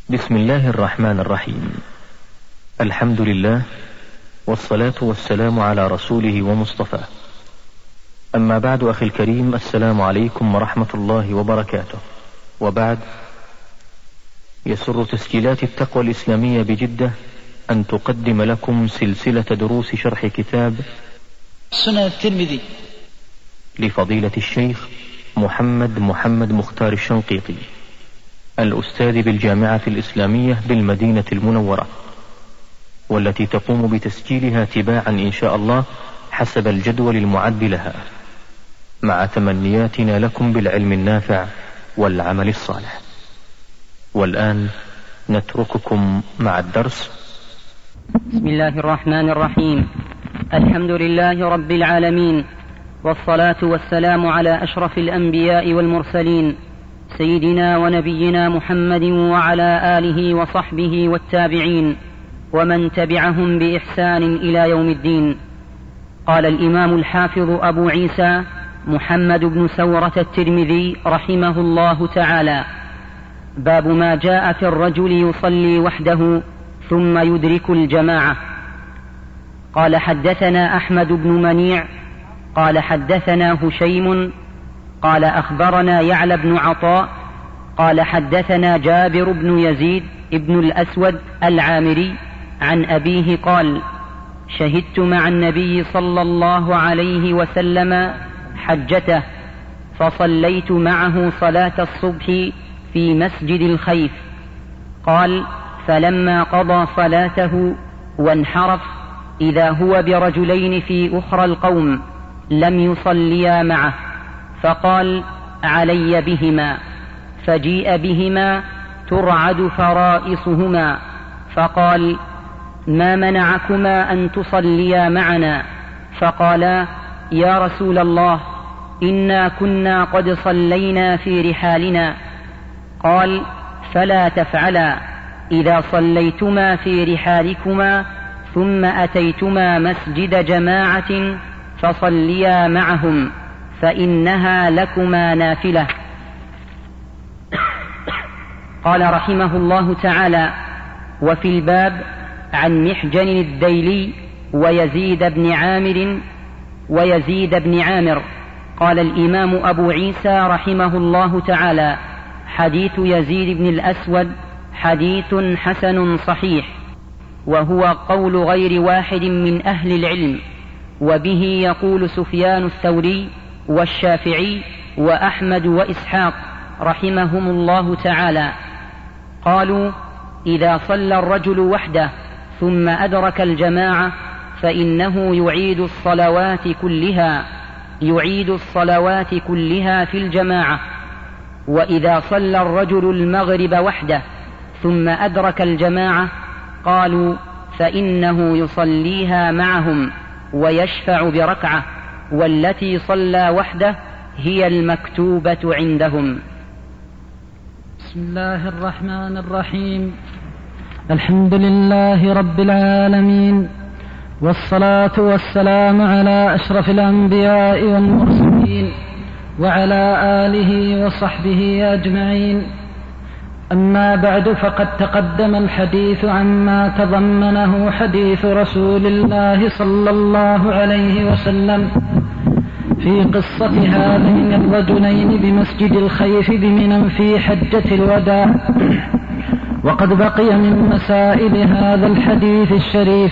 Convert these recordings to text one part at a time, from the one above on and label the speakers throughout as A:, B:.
A: بسم الله الرحمن الرحيم. الحمد لله، والصلاة والسلام على رسوله ومصطفاه. أما بعد، أخي الكريم، السلام عليكم ورحمة الله وبركاته. وبعد، يسر تسجيلات التقوى الإسلامية بجدة أن تقدم لكم سلسلة دروس شرح كتاب
B: سنن الترمذي
A: لفضيلة الشيخ محمد مختار الشنقيطي، الأستاذ بالجامعة الإسلامية بالمدينة المنورة، والتي تقوم بتسجيلها تباعا إن شاء الله حسب الجدول المعد لها، مع تمنياتنا لكم بالعلم النافع والعمل الصالح. والآن نترككم مع الدرس.
C: بسم الله الرحمن الرحيم. الحمد لله رب العالمين، والصلاة والسلام على أشرف الأنبياء والمرسلين، سيدنا ونبينا محمد وعلى آله وصحبه والتابعين ومن تبعهم بإحسان إلى يوم الدين. قال الإمام الحافظ أبو عيسى محمد بن سورة الترمذي رحمه الله تعالى: باب ما جاء في الرجل يصلي وحده ثم يدرك الجماعة. قال حدثنا أحمد بن منيع قال حدثنا هشيم قال أخبرنا يعلى بن عطاء قال حدثنا جابر بن يزيد ابن الأسود العامري عن أبيه قال: شهدت مع النبي صلى الله عليه وسلم حجته، فصليت معه صلاة الصبح في مسجد الخيف. قال: فلما قضى صلاته وانحرف إذا هو برجلين في أخرى القوم لم يصليا معه، فقال: علي بهما. فجيء بهما ترعد فرائصهما، فقال: ما منعكما أن تصليا معنا؟ فقالا: يا رسول الله، إنا كنا قد صلينا في رحالنا. قال: فلا تفعلا، إذا صليتما في رحالكما ثم أتيتما مسجد جماعة فصليا معهم، فإنها لكما نافلة. قال رحمه الله تعالى: وفي الباب عن محجن الديلي ويزيد بن عامر. قال الإمام أبو عيسى رحمه الله تعالى: حديث يزيد بن الأسود حديث حسن صحيح، وهو قول غير واحد من أهل العلم، وبه يقول سفيان الثوري والشافعي وأحمد وإسحاق رحمهم الله تعالى. قالوا: إذا صلى الرجل وحده ثم أدرك الجماعة فإنه يعيد الصلوات كلها في الجماعة. وإذا صلى الرجل المغرب وحده ثم أدرك الجماعة قالوا: فإنه يصليها معهم ويشفع بركعة، والتي صلى وحده هي المكتوبة عندهم.
B: بسم الله الرحمن الرحيم. الحمد لله رب العالمين، والصلاة والسلام على أشرف الأنبياء والمرسلين وعلى آله وصحبه أجمعين. أما بعد، فقد تقدم الحديث عما تضمنه حديث رسول الله صلى الله عليه وسلم في قصة هذين الرجلين بمسجد الخيف بمنى في حجة الوداع. وقد بقي من مسائل هذا الحديث الشريف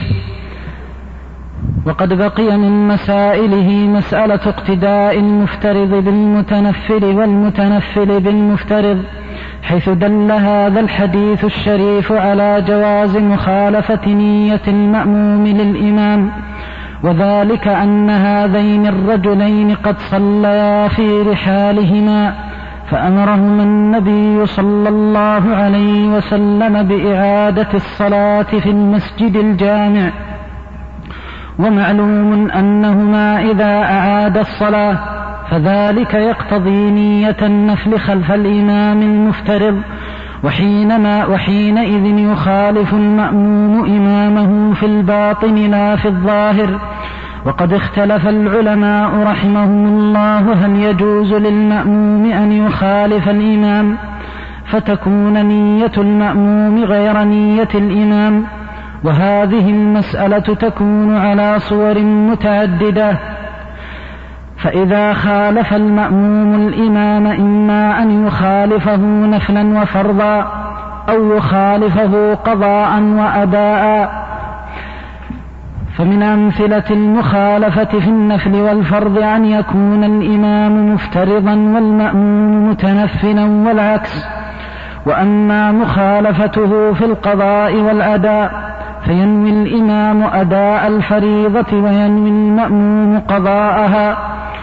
B: مسألة اقتداء المفترض بالمتنفل والمتنفل بالمفترض، حيث دل هذا الحديث الشريف على جواز مخالفة نية المأموم للإمام، وذلك أن هذين الرجلين قد صليا في رحالهما، فأمرهما النبي صلى الله عليه وسلم بإعادة الصلاة في المسجد الجامع. ومعلوم أنهما إذا أعاد الصلاة فذلك يقتضي نية النفل خلف الإمام المفترض، وحينئذ يخالف المأموم إمامه في الباطن لا في الظاهر. وقد اختلف العلماء رحمهم الله هل يجوز للمأموم أن يخالف الإمام فتكون نية المأموم غير نية الإمام. وهذه المسألة تكون على صور متعددة. فإذا خالف المأموم الإمام إما أن يخالفه نفلا وفرضا أو يخالفه قضاء وأداء. فمن أمثلة المخالفة في النفل والفرض أن يكون الإمام مفترضا والمأموم متنفلا والعكس. وأما مخالفته في القضاء والأداء فينوي الإمام أداء الفريضة وينوي المأموم قضاءها،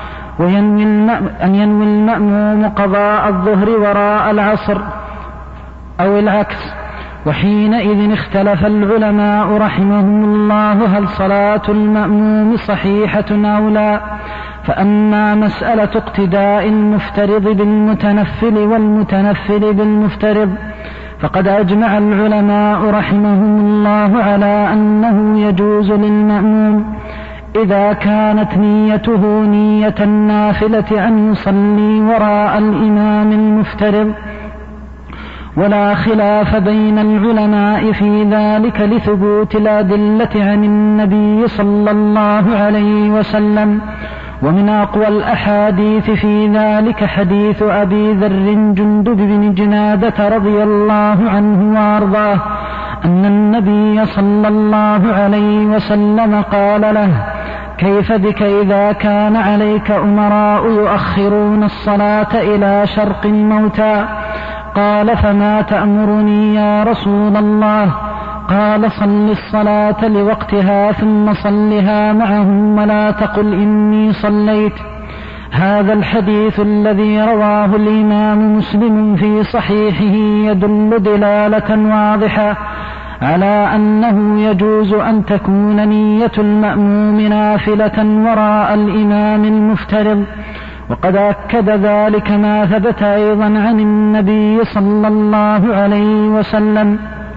B: أن ينوي المأموم قضاء الظهر وراء العصر أو العكس. وحينئذ اختلف العلماء رحمهم الله هل صلاة المأموم صحيحة أو لا. فأما مسألة اقتداء المفترض بالمتنفل والمتنفل بالمفترض فقد أجمع العلماء رحمهم الله على أنه يجوز للمأموم إذا كانت نيته نية النافلة أن يصلي وراء الإمام المفترض، ولا خلاف بين العلماء في ذلك لثبوت الأدلة عن النبي صلى الله عليه وسلم. ومن أقوى الأحاديث في ذلك حديث أبي ذر جندب بن جنادة رضي الله عنه وأرضاه أن النبي صلى الله عليه وسلم قال له: كيف بك إذا كان عليك أمراء يؤخرون الصلاة إلى شرق الموتى؟ قال: فما تأمرني يا رسول الله؟ قال: صل الصلاة لوقتها ثم صلها معهم ولا تقل إني صليت. هذا الحديث الذي رواه الإمام مسلم في صحيحه يدل دلالة واضحة على أنه يجوز أن تكون نية المأموم نافلة وراء الإمام المفترض. وقد أكد ذلك ما ثبت أيضا عن النبي صلى الله عليه وسلم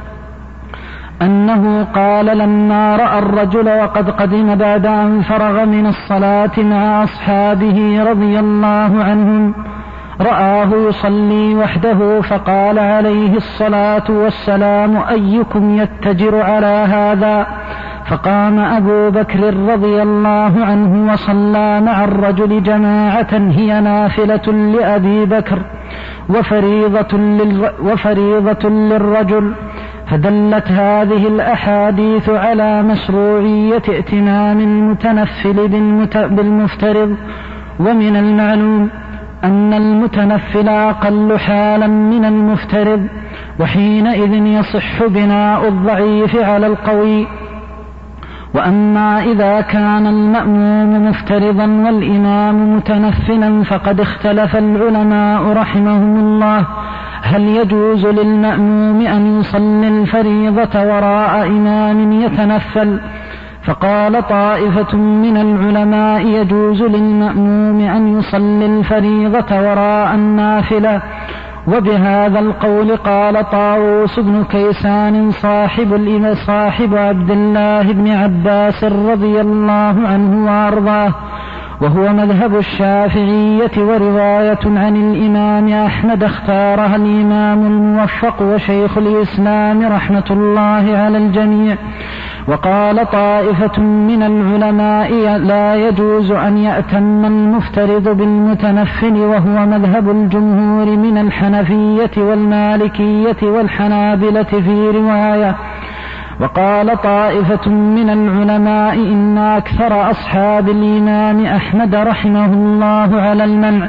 B: أنه قال لما رأى الرجل وقد قدم بعد أن فرغ من الصلاة مع أصحابه رضي الله عنهم رآه يصلي وحده فقال عليه الصلاة والسلام: أيكم يتجر على هذا؟ فقام أبو بكر رضي الله عنه وصلى مع الرجل جماعة هي نافلة لأبي بكر وفريضة للرجل. فدلت هذه الأحاديث على مشروعية ائتمام المتنفل بالمفترض. ومن المعلوم أن المتنفل أقل حالا من المفترض، وحينئذ يصح بناء الضعيف على القوي. وأما إذا كان المأموم مفترضا والإمام متنفلا فقد اختلف العلماء رحمهم الله هل يجوز للمأموم أن يصلي الفريضة وراء إمام يتنفل. فقال طائفة من العلماء: يجوز للمأموم أن يصلي الفريضة وراء النافلة. وبهذا القول قال طاووس بن كيسان صاحب عبد الله بن عباس رضي الله عنه وأرضاه، وهو مذهب الشافعية ورواية عن الإمام أحمد اختارها الإمام الموفق وشيخ الإسلام رحمة الله على الجميع. وقال طائفة من العلماء: لا يجوز أن يأتم المفترض بالمتنفل، وهو مذهب الجمهور من الحنفية والمالكية والحنابلة في رواية. وقال طائفة من العلماء: إن أكثر أصحاب الإمام أحمد رحمه الله على المنع.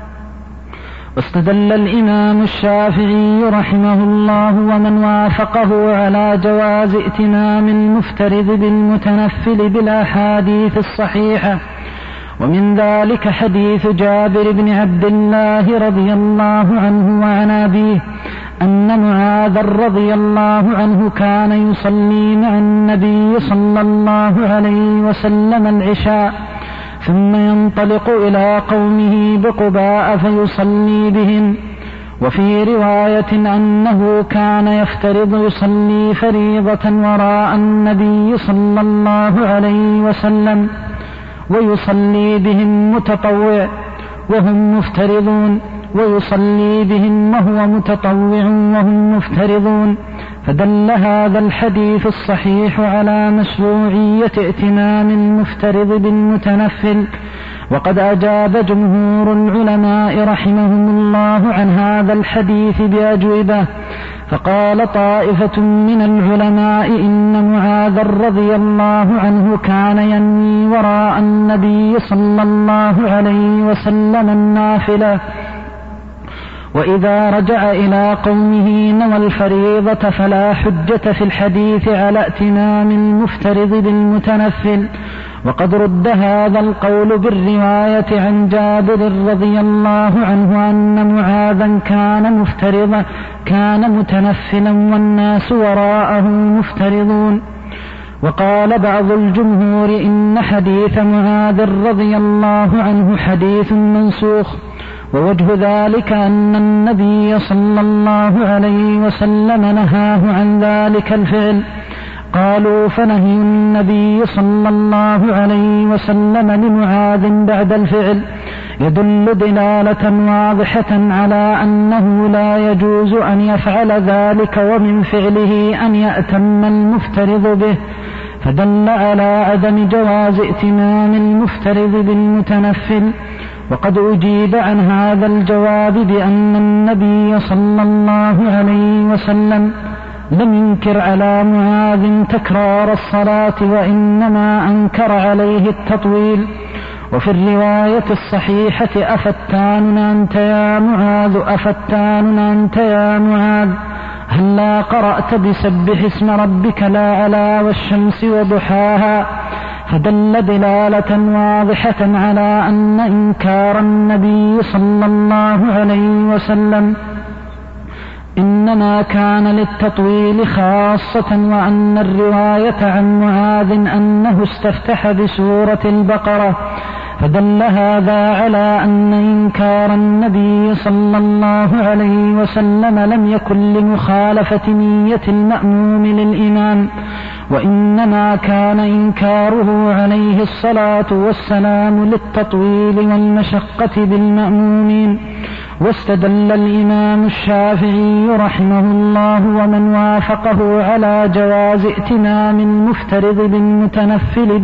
B: واستدل الإمام الشافعي رحمه الله ومن وافقه على جواز ائتمام المفترض بالمتنفل بالأحاديث الصحيحة، ومن ذلك حديث جابر بن عبد الله رضي الله عنه وعن أبيه أن معاذ رضي الله عنه كان يصلي مع النبي صلى الله عليه وسلم العشاء ثم ينطلق إلى قومه بقباء فيصلي بهم. وفي رواية أنه كان يفترض يصلي فريضة وراء النبي صلى الله عليه وسلم ويصلي بهم متطوع وهم مفترضون، ويصلي بهم وهو متطوع وهم مفترضون، فدل هذا الحديث الصحيح على مشروعية ائتمام المفترض بالمتنفل. وقد أجاب جمهور العلماء رحمهم الله عن هذا الحديث بأجوبة، فقال طائفة من العلماء إن معاذ رضي الله عنه كان ينوي وراء النبي صلى الله عليه وسلم النافلة، وإذا رجع إلى قومه نوى الفريضة، فلا حجة في الحديث على ائتمام المفترض بالمتنفل. وقد رد هذا القول بالرواية عن جابر رضي الله عنه أن معاذا كان متنفلا والناس وراءه مفترضون. وقال بعض الجمهور إن حديث معاذ رضي الله عنه حديث منسوخ، ووجه ذلك أن النبي صلى الله عليه وسلم نهاه عن ذلك الفعل. قالوا فنهي النبي صلى الله عليه وسلم لمعاذ بعد الفعل يدل دلالة واضحة على أنه لا يجوز أن يفعل ذلك، ومن فعله أن يأتم المفترض به، فدل على عدم جواز ائتمام المفترض بالمتنفل. وقد أجيب عن هذا الجواب بأن النبي صلى الله عليه وسلم لم ينكر على معاذ تكرار الصلاة، وإنما أنكر عليه التطويل. وفي الرواية الصحيحة أفتان أنت يا معاذ، أفتان أنت يا معاذ، هلا قرأت بسبح اسم ربك الأعلى والشمس وضحاها، فدل دلالة واضحة على أن إنكار النبي صلى الله عليه وسلم إنما كان للتطويل خاصة، وأن الرواية عن معاذ أنه استفتح بسورة البقرة، فدل هذا على أن إنكار النبي صلى الله عليه وسلم لم يكن لمخالفة نية المأموم للإمام، وإنما كان إنكاره عليه الصلاة والسلام للتطويل والمشقة بالمأمومين. واستدل الإمام الشافعي رحمه الله ومن وافقه على جواز ائتمام المفترض بالمتنفل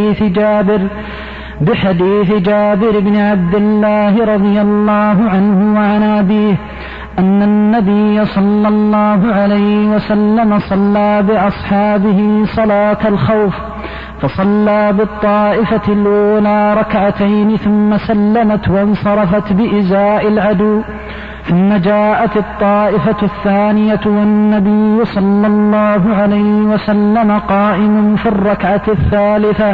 B: بحديث جابر بن عبد الله رضي الله عنه وعن أبيه أن النبي صلى الله عليه وسلم صلى بأصحابه صلاة الخوف، فصلى بالطائفة الأولى ركعتين ثم سلمت وانصرفت بإزاء العدو، ثم جاءت الطائفة الثانية والنبي صلى الله عليه وسلم قائم في الركعة الثالثة،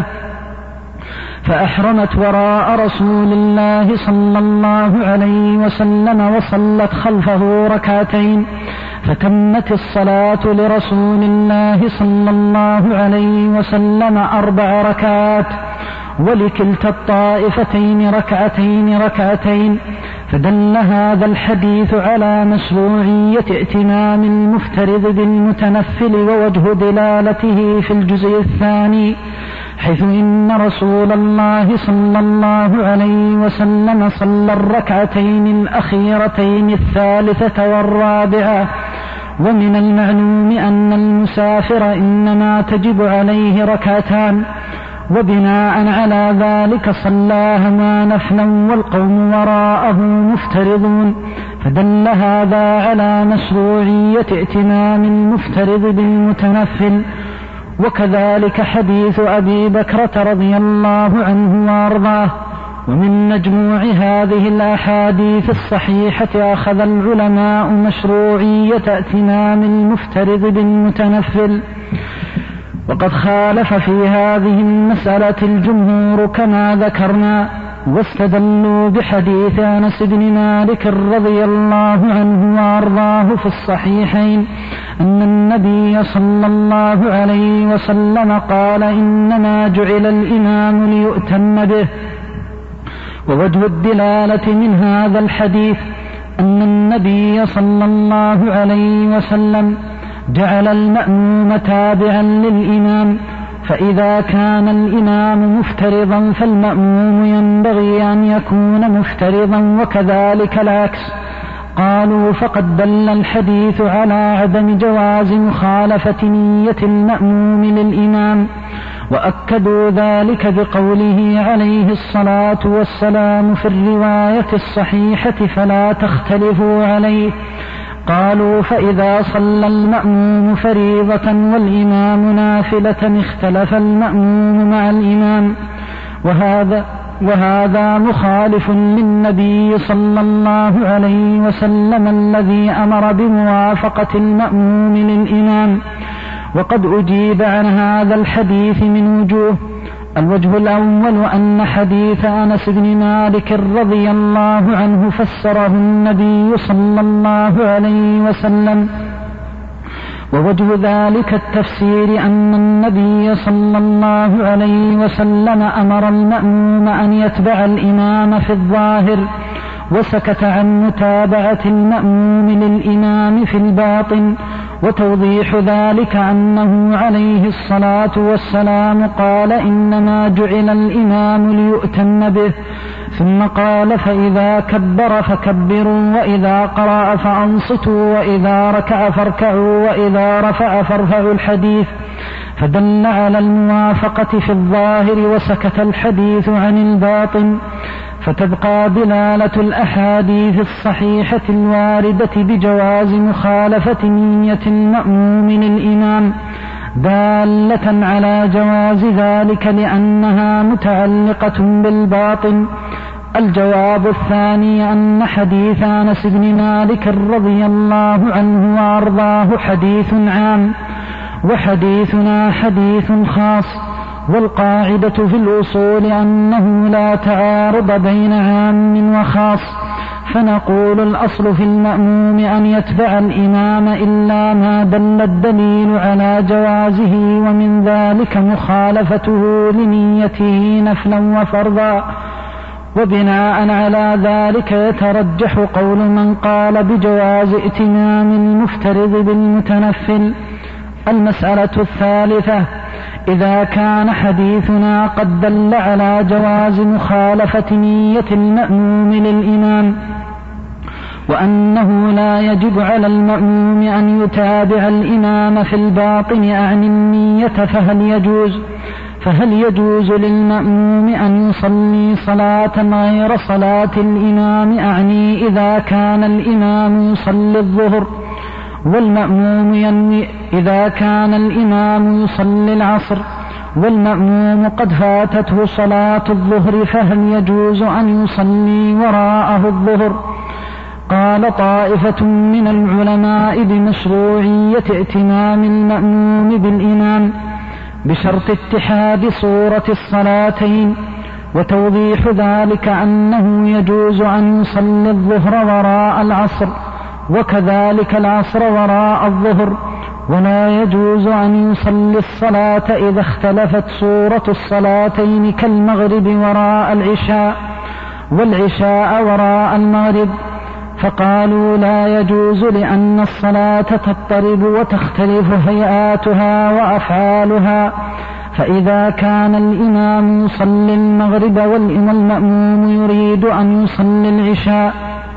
B: فأحرمت وراء رسول الله صلى الله عليه وسلم وصلت خلفه ركعتين، فتمت الصلاة لرسول الله صلى الله عليه وسلم 4 ركعات، ولكلتا الطائفتين ركعتين، فدل هذا الحديث على مشروعية ائتمام المفترض بالمتنفل. ووجه دلالته في الجزء الثاني، حيث إن رسول الله صلى الله عليه وسلم صلى الركعتين الأخيرتين الثالثة والرابعة. ومن المعلوم أن المسافر إنما تجب عليه ركعتان، وبناء على ذلك صلاهما نفلا والقوم وراءه مفترضون، فدل هذا على مشروعية ائتمام المفترض بالمتنفل. وكذلك حديث أبي بكرة رضي الله عنه وأرضاه. ومن مجموع هذه الأحاديث الصحيحة أخذ العلماء مشروعية ائتمام المفترض بالمتنفل، وقد خالف في هذه المسألة الجمهور كما ذكرنا، واستدلوا بحديث أنس بن مالك رضي الله عنه وأرضاه في الصحيحين أن النبي صلى الله عليه وسلم قال إنما جعل الإمام ليؤتم به. ووجه الدلالة من هذا الحديث أن النبي صلى الله عليه وسلم جعل المأموم تابعا للإمام، فإذا كان الإمام مفترضا فالمأموم ينبغي أن يكون مفترضا وكذلك العكس. قالوا فقد دل الحديث على عدم جواز مخالفة نية المأموم للإمام، وأكدوا ذلك بقوله عليه الصلاة والسلام في الرواية الصحيحة فلا تختلفوا عليه. قالوا فإذا صلى المأموم فريضة والإمام نافلة اختلف المأموم مع الإمام، وهذا مخالف للنبي صلى الله عليه وسلم الذي أمر بموافقة المأموم للإمام. وقد أجيب عن هذا الحديث من وجوه. الوجه الأول أن حديث أنس بن مالك رضي الله عنه فسره النبي صلى الله عليه وسلم، ووجه ذلك التفسير أن النبي صلى الله عليه وسلم أمر المأموم أن يتبع الإمام في الظاهر، وسكت عن متابعة المأموم للإمام في الباطن. وتوضيح ذلك أنه عليه الصلاة والسلام قال إنما جعل الإمام ليؤتم به، ثم قال فإذا كبر فكبروا، وإذا قرأ فأنصتوا، وإذا ركع فاركعوا، وإذا رفع فارفعوا الحديث، فدل على الموافقة في الظاهر وسكت الحديث عن الباطن. فتبقى دلالة الأحاديث الصحيحة الواردة بجواز مخالفة نية المأموم للإمام دالة على جواز ذلك لأنها متعلقة بالباطن. الجواب الثاني أن حديث أنس بن مالك رضي الله عنه وأرضاه حديث عام، وحديثنا حديث خاص، والقاعدة في الأصول أنه لا تعارض بين عام وخاص، فنقول الأصل في المأموم أن يتبع الإمام إلا ما دل الدليل على جوازه، ومن ذلك مخالفته لنيته نفلا وفرضا. وبناء على ذلك يترجح قول من قال بجواز ائتمام المفترض بالمتنفل. المسألة الثالثة: إذا كان حديثنا قد دل على جواز مخالفة نية المأموم للإمام، وأنه لا يجب على المأموم أن يتابع الإمام في الباطن أعني النية، فهل يجوز للمأموم أن يصلي صلاة غير صلاة الإمام؟ أعني إذا كان الإمام يصلي الظهر والمأموم ينوي، إذا كان الإمام يصلي العصر والمأموم قد فاتته صلاة الظهر، فهل يجوز أن يصلي وراءه الظهر؟ قال طائفة من العلماء بمشروعية ائتمام المأموم بالإمام بشرط اتحاد صورة الصلاتين، وتوضيح ذلك أنه يجوز أن يصلي الظهر وراء العصر، وكذلك العصر وراء الظهر، ولا يجوز أن يصلي الصلاة إذا اختلفت صورة الصلاتين كالمغرب وراء العشاء والعشاء وراء المغرب. فقالوا لا يجوز لأن الصلاة تضطرب وتختلف هيئاتها وأفعالها، فإذا كان الإمام يصلي المغرب والمأموم يريد أن يصلي العشاء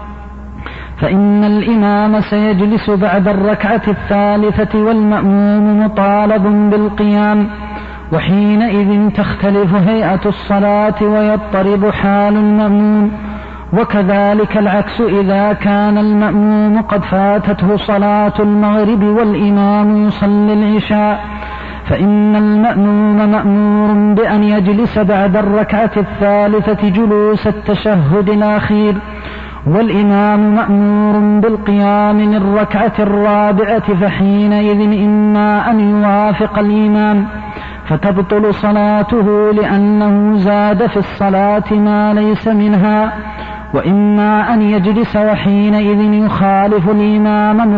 B: فإن الإمام سيجلس بعد الركعة الثالثة والمأموم مطالب بالقيام، وحينئذ تختلف هيئة الصلاة ويضطرب حال المأموم. وكذلك العكس إذا كان المأموم قد فاتته صلاة المغرب والإمام يصلي العشاء، فإن المأموم مأمور بأن يجلس بعد الركعة الثالثة جلوس التشهد الأخير، والإمام مأمور بالقيام للركعة الرابعة، فحينئذ إما أن يوافق الإمام فتبطل صلاته لأنه زاد في الصلاة ما ليس منها، وإما أن يجلس وحينئذ يخالف الإمام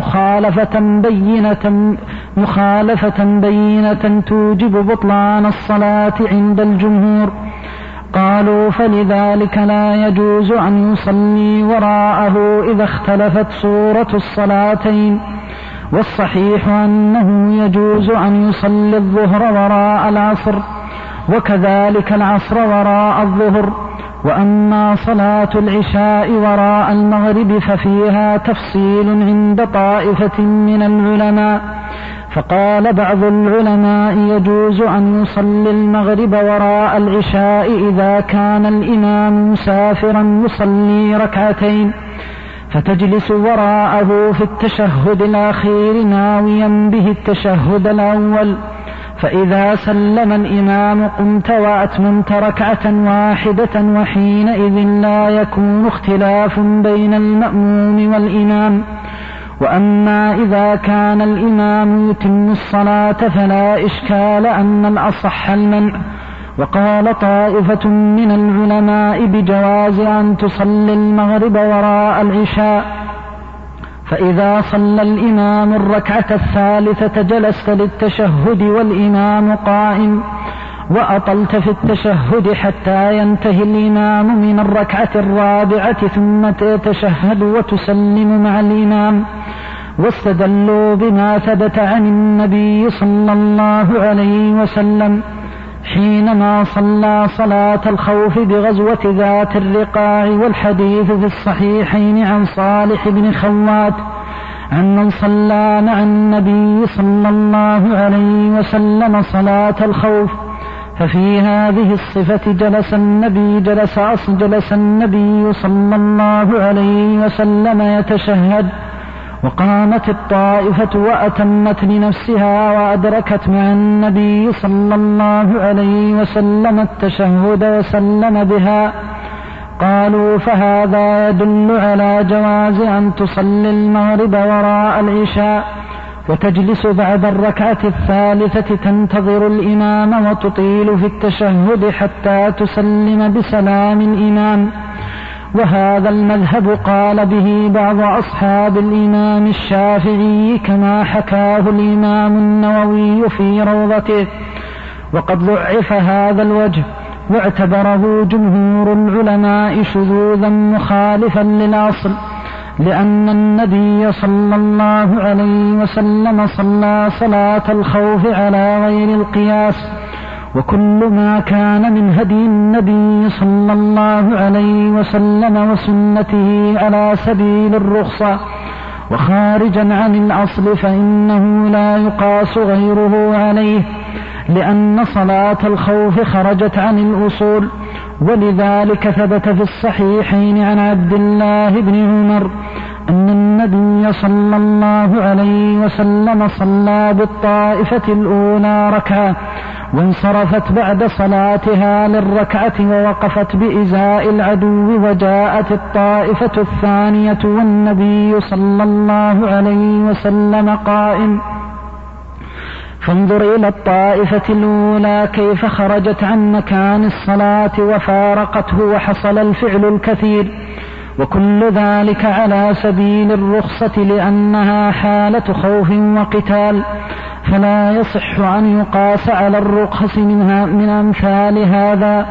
B: مخالفة بينة توجب بطلان الصلاة عند الجمهور. قالوا فلذلك لا يجوز أن يصلي وراءه إذا اختلفت صورة الصلاتين. والصحيح أنه يجوز أن يصلي الظهر وراء العصر، وكذلك العصر وراء الظهر. وأما صلاة العشاء وراء المغرب ففيها تفصيل عند طائفة من العلماء، فقال بعض العلماء يجوز أن يصلي المغرب وراء العشاء إذا كان الإمام مسافرا يصلي ركعتين، فتجلس وراءه في التشهد الأخير ناويا به التشهد الأول، فإذا سلم الإمام قمت وأتممت ركعة واحدة، وحينئذ لا يكون اختلاف بين المأموم والإمام. وأما إذا كان الإمام يتم الصلاة فلا إشكال أن الأصح المنع. وقال طائفة من العلماء بجواز أن تصلي المغرب وراء العشاء، فإذا صلى الإمام الركعة الثالثة جلست للتشهد والإمام قائم، وأطلت في التشهد حتى ينتهي الإمام من الركعة الرابعة ثم تتشهد وتسلم مع الإمام. واستدلوا بما ثبت عن النبي صلى الله عليه وسلم حينما صلى صلاة الخوف بغزوة ذات الرقاع، والحديث في الصحيحين عن صالح بن خوات عن من صلى مع النبي صلى الله عليه وسلم صلاة الخوف، ففي هذه الصفة جلس النبي صلى الله عليه وسلم يتشهد، وقامت الطائفة وأتمت لنفسها وأدركت مع النبي صلى الله عليه وسلم التشهد وسلم بها. قالوا فهذا يدل على جواز أن تصلي المغرب وراء العشاء، وتجلس بعد الركعة الثالثة تنتظر الإمام وتطيل في التشهد حتى تسلم بسلام الإمام. وهذا المذهب قال به بعض أصحاب الإمام الشافعي كما حكاه الإمام النووي في روضته، وقد ضعف هذا الوجه واعتبره جمهور العلماء شذوذا مخالفا للأصل، لأن النبي صلى الله عليه وسلم صلى صلاة الخوف على غير القياس، وكل ما كان من هدي النبي صلى الله عليه وسلم وسنته على سبيل الرخصة وخارجا عن الأصل فإنه لا يقاس غيره عليه، لأن صلاة الخوف خرجت عن الأصول. ولذلك ثبت في الصحيحين عن عبد الله بن عمر أن النبي صلى الله عليه وسلم صلى بالطائفة الأولى ركعة، وانصرفت بعد صلاتها للركعة ووقفت بإزاء العدو، وجاءت الطائفة الثانية والنبي صلى الله عليه وسلم قائم، فانظر إلى الطائفة الأولى كيف خرجت عن مكان الصلاة وفارقته وحصل الفعل الكثير، وكل ذلك على سبيل الرخصة لأنها حالة خوف وقتال، فلا يصح أن يقاس على الرخص من أمثال هذا.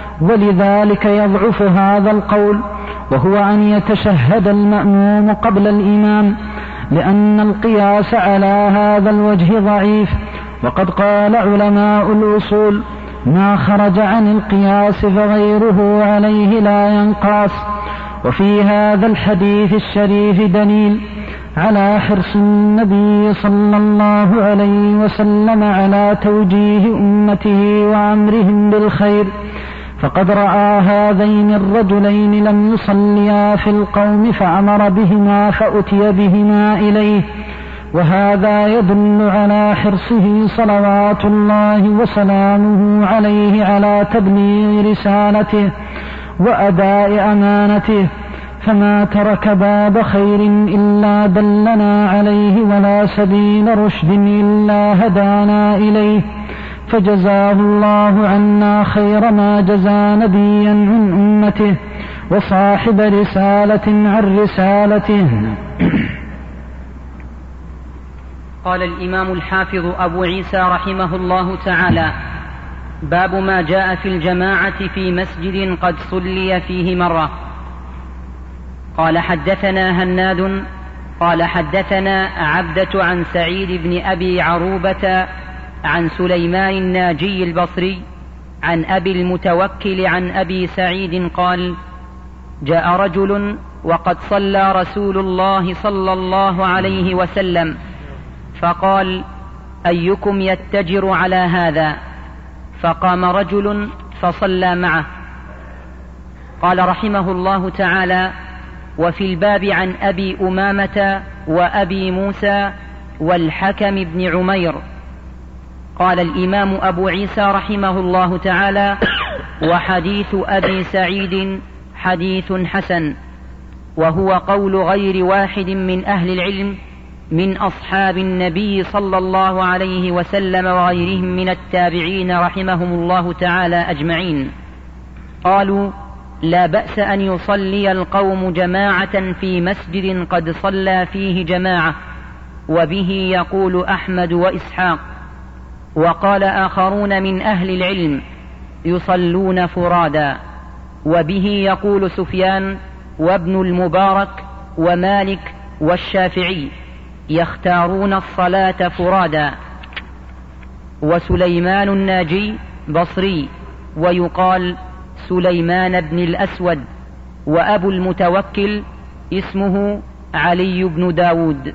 B: ولذلك يضعف هذا القول، وهو أن يتشهد المأموم قبل الإمام، لأن القياس على هذا الوجه ضعيف. وقد قال علماء الأصول ما خرج عن القياس فغيره عليه لا ينقاس. وفي هذا الحديث الشريف دليل على حرص النبي صلى الله عليه وسلم على توجيه أمته وأمرهم بالخير، فقد رأى هذين الرجلين لم يصليا في القوم فأمر بهما فأتي بهما إليه، وهذا يدل على حرصه صلوات الله وسلامه عليه على تبليغ رسالته وأداء أمانته، فما ترك باب خير إلا دلنا عليه ولا سبيل رشد إلا هدانا إليه، فجزاه الله عنا خير ما جزى نبيا عن أمته وصاحب رسالة عن رسالته.
C: قال الإمام الحافظ أبو عيسى رحمه الله تعالى: باب ما جاء في الجماعة في مسجد قد صلي فيه مرة. قال: حدثنا هناد قال حدثنا عبدة عن سعيد بن أبي عروبة عن سليمان الناجي البصري عن أبي المتوكل عن أبي سعيد قال جاء رجل وقد صلى رسول الله صلى الله عليه وسلم فقال أيكم يتجر على هذا؟ فقام رجل فصلى معه. قال رحمه الله تعالى: وفي الباب عن أبي أمامة وأبي موسى والحكم بن عمير. قال الإمام أبو عيسى رحمه الله تعالى: وحديث أبي سعيد حديث حسن، وهو قول غير واحد من أهل العلم من أصحاب النبي صلى الله عليه وسلم وغيرهم من التابعين رحمهم الله تعالى أجمعين. قالوا: لا بأس أن يصلي القوم جماعة في مسجد قد صلى فيه جماعة، وبه يقول أحمد وإسحاق. وقال آخرون من أهل العلم: يصلون فرادا، وبه يقول سفيان وابن المبارك ومالك والشافعي، يختارون الصلاة فرادا. وسليمان الناجي بصري، ويقال سليمان بن الأسود، وأبو المتوكل اسمه علي بن داود.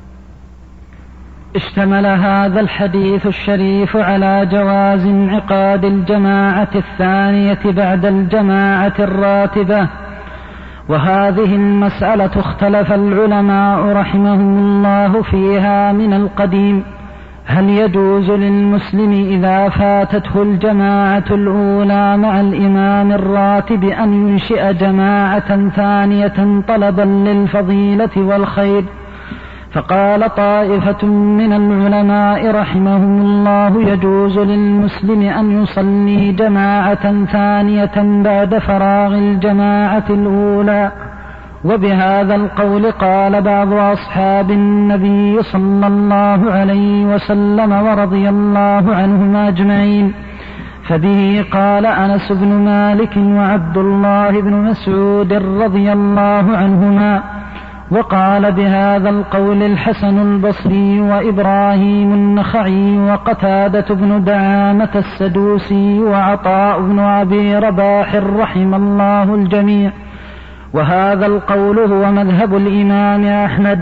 B: اشتمل هذا الحديث الشريف على جواز انعقاد الجماعة الثانية بعد الجماعة الراتبة، وهذه المسألة اختلف العلماء رحمهم الله فيها من القديم: هل يجوز للمسلم إذا فاتته الجماعة الأولى مع الإمام الراتب أن ينشئ جماعة ثانية طلبا للفضيلة والخير؟ فقال طائفة من العلماء رحمهم الله: يجوز للمسلم أن يصلي جماعة ثانية بعد فراغ الجماعة الأولى. وبهذا القول قال بعض أصحاب النبي صلى الله عليه وسلم ورضي الله عنهم أجمعين، فبه قال أنس بن مالك وعبد الله بن مسعود رضي الله عنهما. وقال بهذا القول الحسن البصري وإبراهيم النخعي وقتادة بن دعامة السدوسي وعطاء بن أبي رباح رحم الله الجميع. وهذا القول هو مذهب الإمام أحمد.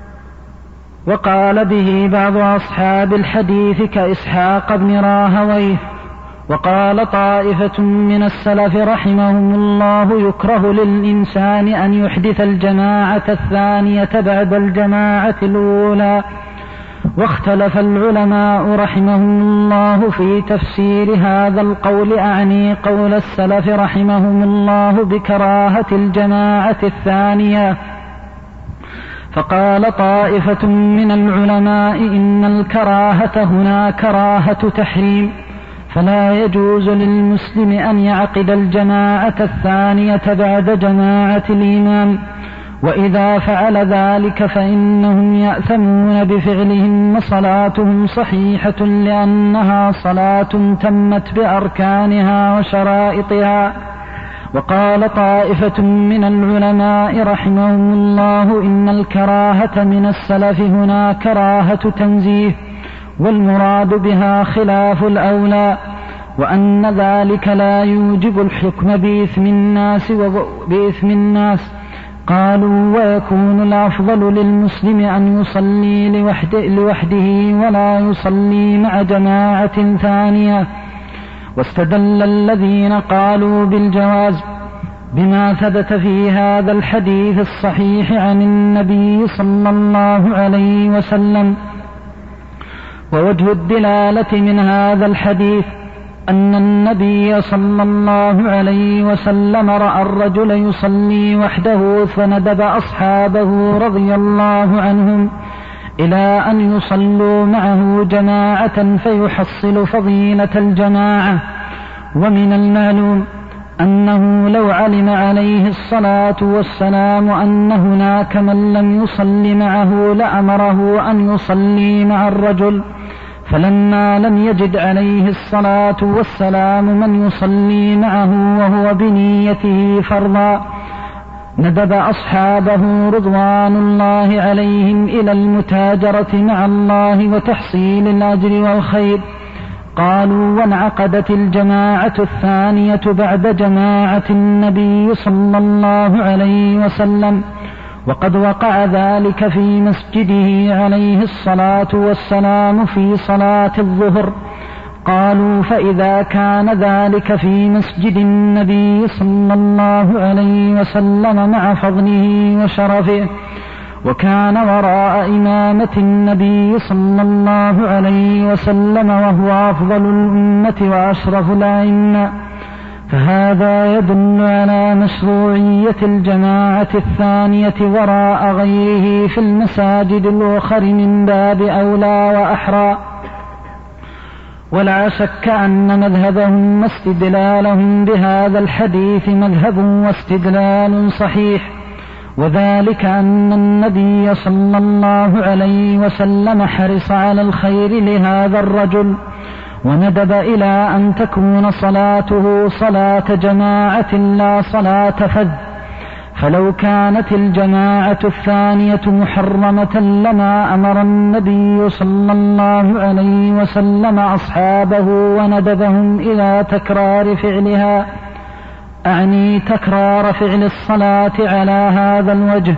B: وقال به بعض أصحاب الحديث كإسحاق بن راهويه. وقال طائفة من السلف رحمهم الله: يكره للإنسان أن يحدث الجماعة الثانية بعد الجماعة الأولى. واختلف العلماء رحمهم الله في تفسير هذا القول، أعني قول السلف رحمهم الله بكراهة الجماعة الثانية. فقال طائفة من العلماء: إن الكراهة هنا كراهة تحريم، فلا يجوز للمسلم أن يعقد الجماعة الثانية بعد جماعة الإمام، وإذا فعل ذلك فإنهم يأثمون بفعلهم، وصلاتهم صحيحة لأنها صلاة تمت بأركانها وشرائطها. وقال طائفة من العلماء رحمهم الله: إن الكراهة من السلف هنا كراهة تنزيه، والمراد بها خلاف الأولى، وأن ذلك لا يوجب الحكم بإثم الناس. قالوا: ويكون الأفضل للمسلم أن يصلي لوحده ولا يصلي مع جماعة ثانية. واستدل الذين قالوا بالجواز بما ثبت في هذا الحديث الصحيح عن النبي صلى الله عليه وسلم. ووجه الدلالة من هذا الحديث أن النبي صلى الله عليه وسلم رأى الرجل يصلي وحده فندب أصحابه رضي الله عنهم إلى أن يصلوا معه جماعة فيحصل فضيلة الجماعة. ومن المعلوم أنه لو علم عليه الصلاة والسلام أن هناك من لم يصل معه لأمره أن يصلي مع الرجل، فلما لم يجد عليه الصلاة والسلام من يصلي معه وهو بنيته فرضا ندب أصحابه رضوان الله عليهم إلى المتاجرة مع الله وتحصيل الأجر والخير. قالوا: وانعقدت الجماعة الثانية بعد جماعة النبي صلى الله عليه وسلم، وقد وقع ذلك في مسجده عليه الصلاة والسلام في صلاة الظهر. قالوا: فإذا كان ذلك في مسجد النبي صلى الله عليه وسلم مع فضله وشرفه، وكان وراء إمامة النبي صلى الله عليه وسلم وهو أفضل الأمة وأشرف الأئمة، فهذا يدل على مشروعية الجماعة الثانية وراء غيره في المساجد الأخر من باب أولى وأحرى. ولا شك أن مذهبهم واستدلالهم بهذا الحديث مذهب واستدلال صحيح، وذلك أن النبي صلى الله عليه وسلم حرص على الخير لهذا الرجل، وندب إلى أن تكون صلاته صلاة جماعة لا صلاة فذ. فلو كانت الجماعة الثانية محرمة لما أمر النبي صلى الله عليه وسلم أصحابه وندبهم إلى تكرار فعلها، أعني تكرار فعل الصلاة على هذا الوجه.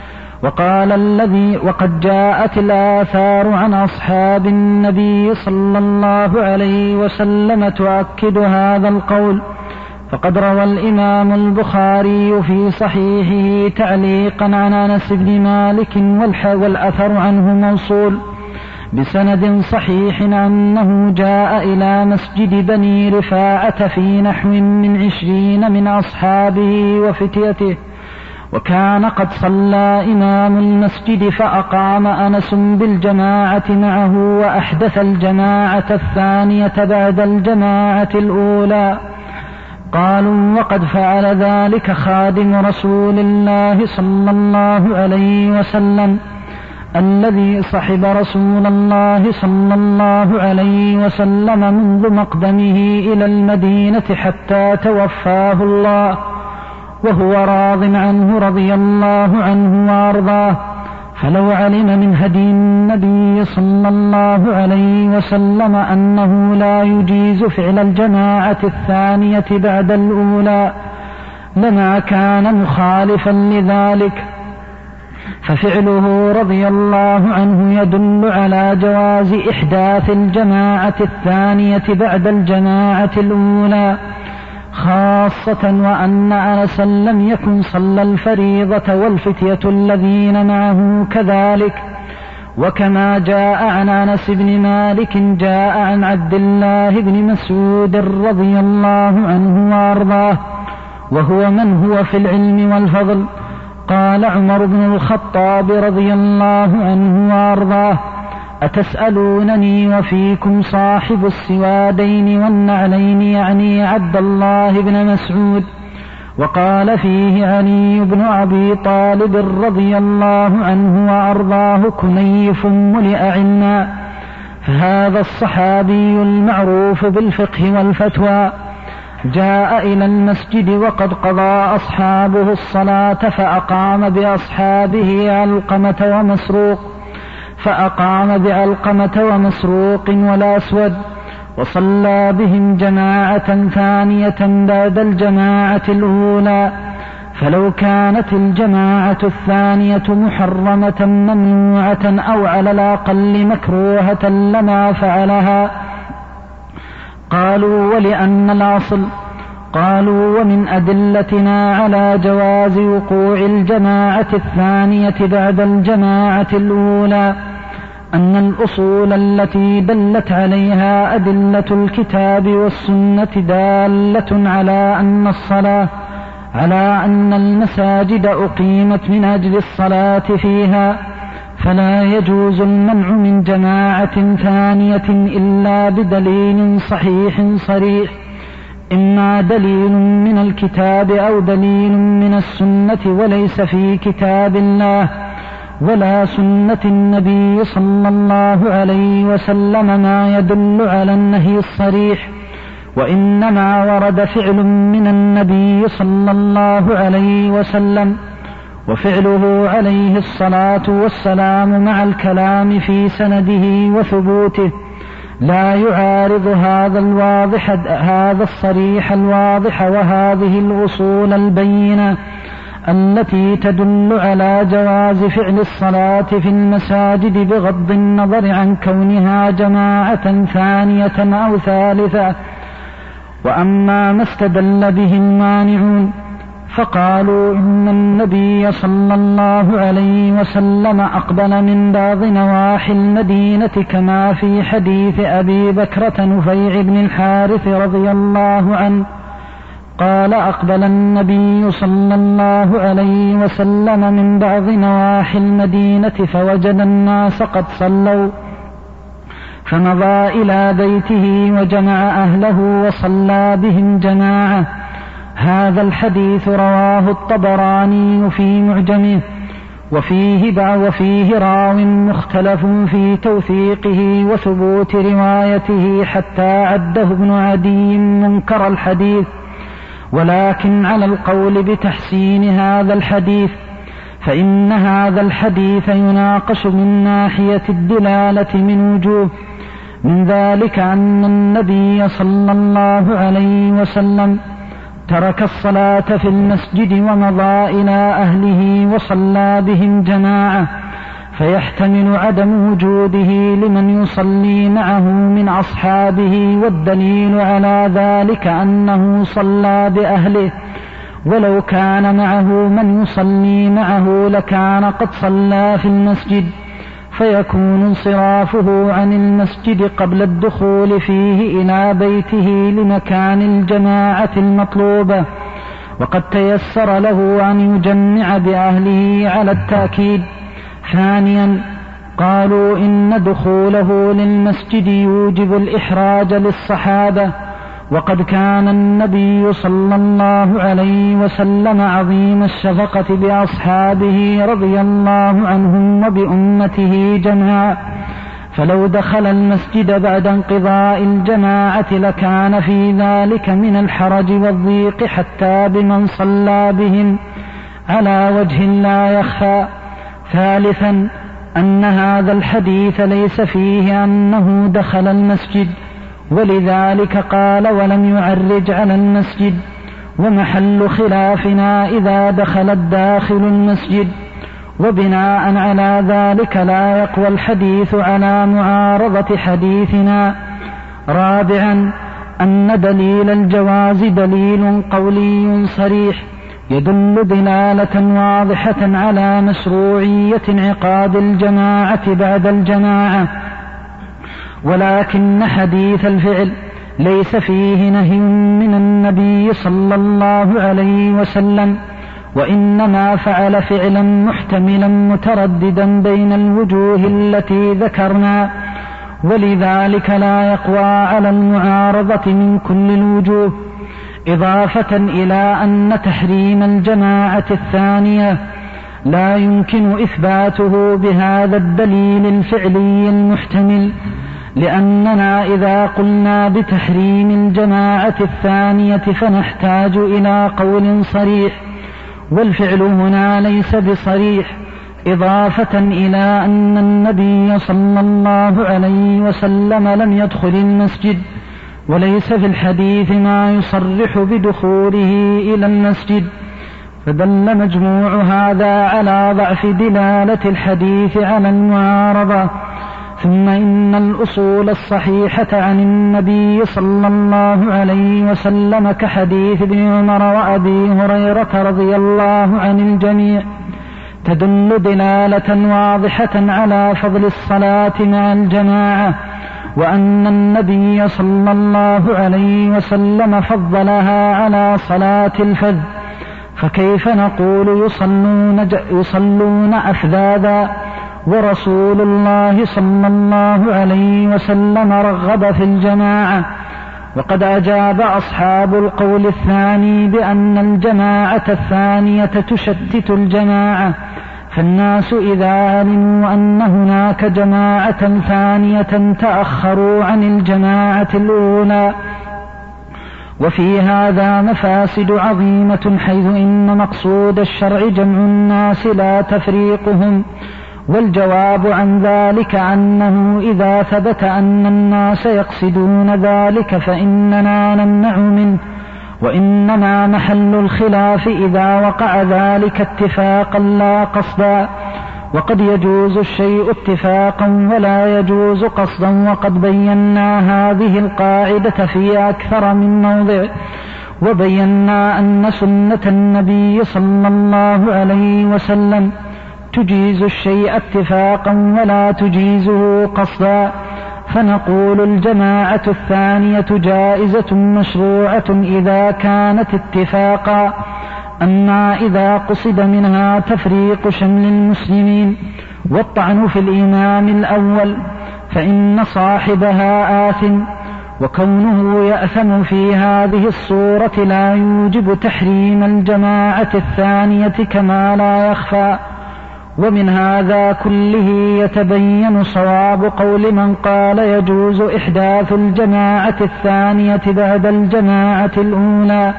B: وقد جاءت الآثار عن أصحاب النبي صلى الله عليه وسلم تؤكد هذا القول. فقد روى الإمام البخاري في صحيحه تعليقا عن أنس بن مالك والأثر عنه موصول بسند صحيح أنه جاء إلى مسجد بني رفاعة في نحو من 20 من أصحابه وفتيته، وكان قد صلى إمام المسجد فأقام أنس بالجماعة معه وأحدث الجماعة الثانية بعد الجماعة الأولى. قالوا: وقد فعل ذلك خادم رسول الله صلى الله عليه وسلم الذي صحب رسول الله صلى الله عليه وسلم منذ مقدمه إلى المدينة حتى توفاه الله، وهو راض عنه رضي الله عنه وأرضاه. فلو علم من هدي النبي صلى الله عليه وسلم أنه لا يجيز فعل الجماعة الثانية بعد الأولى لما كان مخالفا لذلك، ففعله رضي الله عنه يدل على جواز إحداث الجماعة الثانية بعد الجماعة الأولى، خاصة وأن أنسا لم يكن صلى الفريضة والفتية الذين معه كذلك. وكما جاء عن أنس بن مالك جاء عن عبد الله بن مسعود رضي الله عنه وأرضاه، وهو من هو في العلم والفضل. قال عمر بن الخطاب رضي الله عنه وأرضاه: أتسألونني وفيكم صاحب السوادين والنعلين، يعني عبد الله بن مسعود. وقال فيه علي بن أبي طالب رضي الله عنه وأرضاه: كنيف ملئ علما. فهذا الصحابي المعروف بالفقه والفتوى جاء إلى المسجد وقد قضى أصحابه الصلاة فأقام بعلقمة ومسروق والأسود، وصلى بهم جماعة ثانية بعد الجماعة الأولى. فلو كانت الجماعة الثانية محرمة ممنوعة أو على الأقل مكروهة لما فعلها. قالوا: ولأن الأصل. قالوا: ومن أدلتنا على جواز وقوع الجماعة الثانية بعد الجماعة الأولى أن الأصول التي دلت عليها أدلة الكتاب والسنة دالة على أن المساجد أقيمت من أجل الصلاة فيها، فلا يجوز المنع من جماعة ثانية إلا بدليل صحيح صريح، إما دليل من الكتاب أو دليل من السنة، وليس في كتاب الله ولا سنة النبي صلى الله عليه وسلم ما يدل على النهي الصريح. وإنما ورد فعل من النبي صلى الله عليه وسلم، وفعله عليه الصلاة والسلام مع الكلام في سنده وثبوته لا يعارض هذا الصريح الواضح وهذه الأصول البينة التي تدل على جواز فعل الصلاة في المساجد بغض النظر عن كونها جماعة ثانية أو ثالثة. وأما ما استدل به المانعون فقالوا إن النبي صلى الله عليه وسلم أقبل من بعض نواحي المدينة كما في حديث أبي بكرة نفيع بن الحارث رضي الله عنه قال: أقبل النبي صلى الله عليه وسلم من بعض نواحي المدينة فوجد الناس قد صلوا، فمضى إلى بيته وجمع أهله وصلى بهم جماعة. هذا الحديث رواه الطبراني في معجمه، وفيه راو مختلف في توثيقه وثبوت روايته حتى عده ابن عدي منكر الحديث، ولكن على القول بتحسين هذا الحديث، فإن هذا الحديث يناقش من ناحية الدلالة من وجوه، من ذلك أن النبي صلى الله عليه وسلم ترك الصلاة في المسجد ومضى إلى أهله وصلى بهم جماعة، فيحتمل عدم وجوده لمن يصلي معه من أصحابه، والدليل على ذلك أنه صلى بأهله، ولو كان معه من يصلي معه لكان قد صلى في المسجد، فيكون انصرافه عن المسجد قبل الدخول فيه إلى بيته لمكان الجماعة المطلوبة، وقد تيسر له أن يجمع بأهله على التأكيد. ثانيا، قالوا إن دخوله للمسجد يوجب الإحراج للصحابة، وقد كان النبي صلى الله عليه وسلم عظيم الشفقة بأصحابه رضي الله عنهم وبأمته جميعا، فلو دخل المسجد بعد انقضاء الجماعة لكان في ذلك من الحرج والضيق حتى بمن صلى بهم على وجه لا يخفى. ثالثا، أن هذا الحديث ليس فيه أنه دخل المسجد، ولذلك قال: ولم يعرج على المسجد. ومحل خلافنا إذا دخل الداخل المسجد، وبناء على ذلك لا يقوى الحديث على معارضة حديثنا. رابعا، أن دليل الجواز دليل قولي صريح يدل دلالة واضحة على مشروعية انعقاد الجماعة بعد الجماعة، ولكن حديث الفعل ليس فيه نهي من النبي صلى الله عليه وسلم، وإنما فعل فعلا محتملا مترددا بين الوجوه التي ذكرنا، ولذلك لا يقوى على المعارضة من كل الوجوه، إضافة إلى أن تحريم الجماعة الثانية لا يمكن إثباته بهذا الدليل الفعلي المحتمل، لأننا إذا قلنا بتحريم الجماعة الثانية فنحتاج إلى قول صريح، والفعل هنا ليس بصريح، إضافة إلى أن النبي صلى الله عليه وسلم لم يدخل المسجد، وليس في الحديث ما يصرح بدخوله إلى المسجد، فدل مجموع هذا على ضعف دلالة الحديث على المعارضة. ثم إن الأصول الصحيحة عن النبي صلى الله عليه وسلم كحديث ابن عمر وأبي هريرة رضي الله عن الجميع تدل دلالة واضحة على فضل الصلاة مع الجماعة، وأن النبي صلى الله عليه وسلم فضلها على صلاة الفذ، فكيف نقول يصلون أفذاذا ورسول الله صلى الله عليه وسلم رغب في الجماعة؟ وقد أجاب أصحاب القول الثاني بأن الجماعة الثانية تشتت الجماعة، فالناس إذا علموا أن هناك جماعة ثانية تأخروا عن الجماعة الأولى، وفي هذا مفاسد عظيمة، حيث إن مقصود الشرع جمع الناس لا تفريقهم. والجواب عن ذلك أنه إذا ثبت أن الناس يقصدون ذلك فإننا نمنع منه، وإنما محل الخلاف إذا وقع ذلك اتفاقا لا قصدا. وقد يجوز الشيء اتفاقا ولا يجوز قصدا، وقد بينا هذه القاعدة في أكثر من موضع، وبينا أن سنة النبي صلى الله عليه وسلم تجيز الشيء اتفاقا ولا تجيزه قصدا. فنقول الجماعة الثانية جائزة مشروعة إذا كانت اتفاقا، أما إذا قصد منها تفريق شمل المسلمين والطعن في الإمام الأول فإن صاحبها آثم، وكونه يأثم في هذه الصورة لا يوجب تحريم الجماعة الثانية كما لا يخفى. ومن هذا كله يتبين صواب قول من قال يجوز إحداث الجماعة الثانية بعد الجماعة الأولى،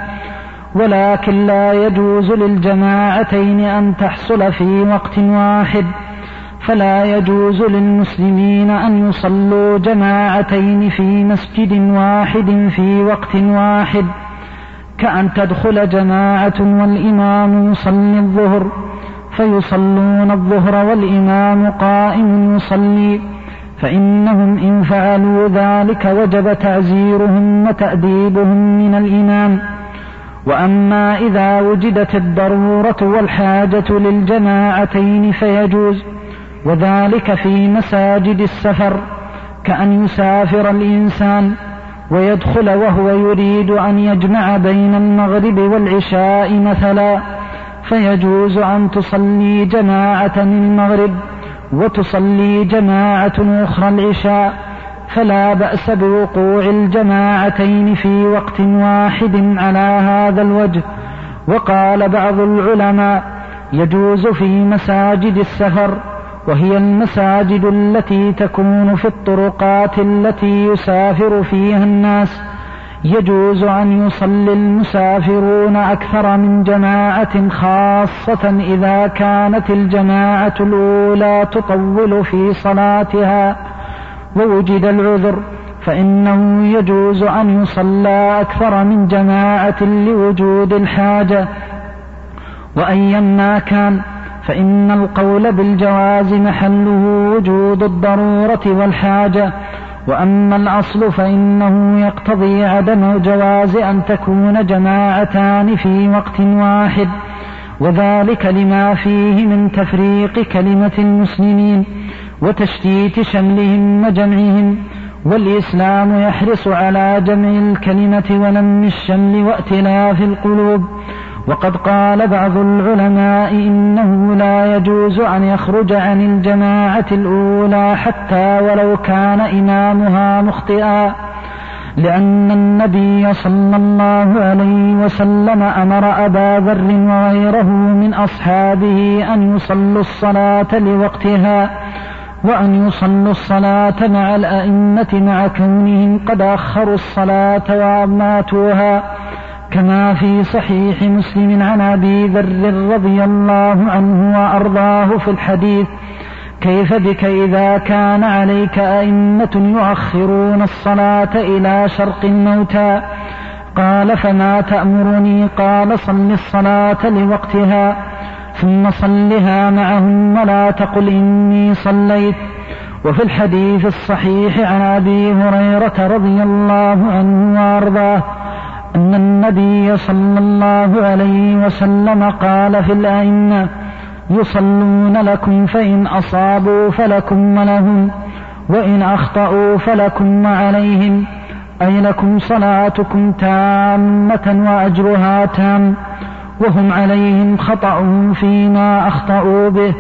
B: ولكن لا يجوز للجماعتين أن تحصل في وقت واحد، فلا يجوز للمسلمين أن يصلوا جماعتين في مسجد واحد في وقت واحد، كأن تدخل جماعة والإمام يصلي الظهر فيصلون الظهر والإمام قائم يصلي، فإنهم إن فعلوا ذلك وجب تعزيرهم وتأديبهم من الإمام. وأما إذا وجدت الضرورة والحاجة للجماعتين فيجوز، وذلك في مساجد السفر، كأن يسافر الإنسان ويدخل وهو يريد أن يجمع بين المغرب والعشاء مثلا، فيجوز أن تصلي جماعة المغرب وتصلي جماعة أخرى العشاء، فلا بأس بوقوع الجماعتين في وقت واحد على هذا الوجه. وقال بعض العلماء يجوز في مساجد السفر، وهي المساجد التي تكون في الطرقات التي يسافر فيها الناس، يجوز أن يصلي المسافرون أكثر من جماعة، خاصة إذا كانت الجماعة الأولى تطول في صلاتها ووجد العذر، فإنه يجوز أن يصلى أكثر من جماعة لوجود الحاجة. وأيما كان فإن القول بالجواز محله وجود الضرورة والحاجة، وأما الأصل فإنه يقتضي عدم جواز أن تكون جماعتان في وقت واحد، وذلك لما فيه من تفريق كلمة المسلمين وتشتيت شملهم وجمعهم، والإسلام يحرص على جمع الكلمة ولم الشمل وائتلاف القلوب. وقد قال بعض العلماء إنه لا يجوز أن يخرج عن الجماعة الأولى حتى ولو كان إمامها مخطئا، لأن النبي صلى الله عليه وسلم أمر أبا ذر وغيره من أصحابه أن يصلوا الصلاة لوقتها، وأن يصلوا الصلاة مع الأئمة مع كونهم قد أخروا الصلاة وأماتوها، كما في صحيح مسلم عن أبي ذر رضي الله عنه وأرضاه في الحديث: كيف بك إذا كان عليك أئمة يؤخرون الصلاة إلى شرق الموتى؟ قال: فما تأمرني؟ قال: صل الصلاة لوقتها ثم صلها معهم ولا تقل إني صليت. وفي الحديث الصحيح عن أبي هريرة رضي الله عنه وأرضاه أن النبي صلى الله عليه وسلم قال في الأئمة: يصلون لكم فإن أصابوا فلكم ولهم، وإن أخطأوا فلكم وعليهم، أي لكم صلاتكم تامة وأجرها تام، وهم عليهم خطأهم فيما أخطأوا به.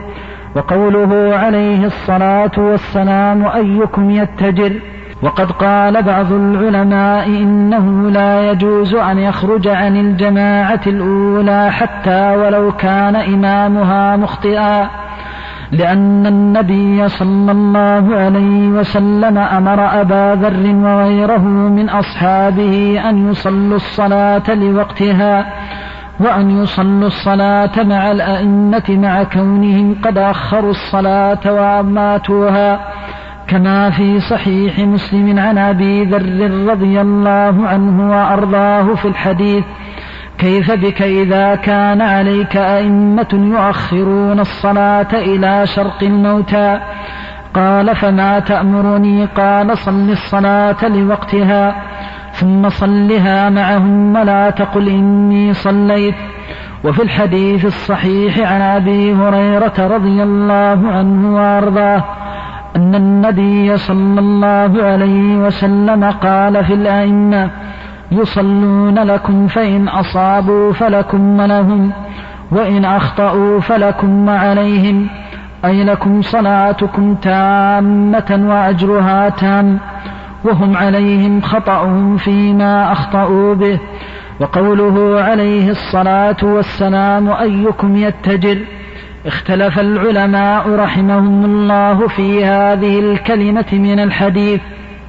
B: وقوله عليه الصلاة والسلام: أيكم يتجر. وقد قال بعض العلماء إنه لا يجوز أن يخرج عن الجماعة الأولى حتى ولو كان إمامها مخطئا، لأن النبي صلى الله عليه وسلم أمر أبا ذر وغيره من أصحابه أن يصلوا الصلاة لوقتها، وأن يصلوا الصلاة مع الأئمة مع كونهم قد أخروا الصلاة وأماتوها، كما في صحيح مسلم عن أبي ذر رضي الله عنه وأرضاه في الحديث: كيف بك إذا كان عليك أئمة يؤخرون الصلاة إلى شرق الموتى؟ قال: فما تأمرني؟ قال: صل الصلاة لوقتها ثم صلها معهم ولا تقل إني صليت. وفي الحديث الصحيح عن أبي هريرة رضي الله عنه وأرضاه أن النبي صلى الله عليه وسلم قال في الأئمة: يصلون لكم فإن أصابوا فلكم ولهم، وإن أخطأوا فلكم وعليهم، أي لكم صلاتكم تامة وأجرها تام، وهم عليهم خطأهم فيما أخطأوا به. وقوله عليه الصلاة والسلام: أيكم يتجر، اختلف العلماء رحمهم الله في هذه الكلمة من الحديث،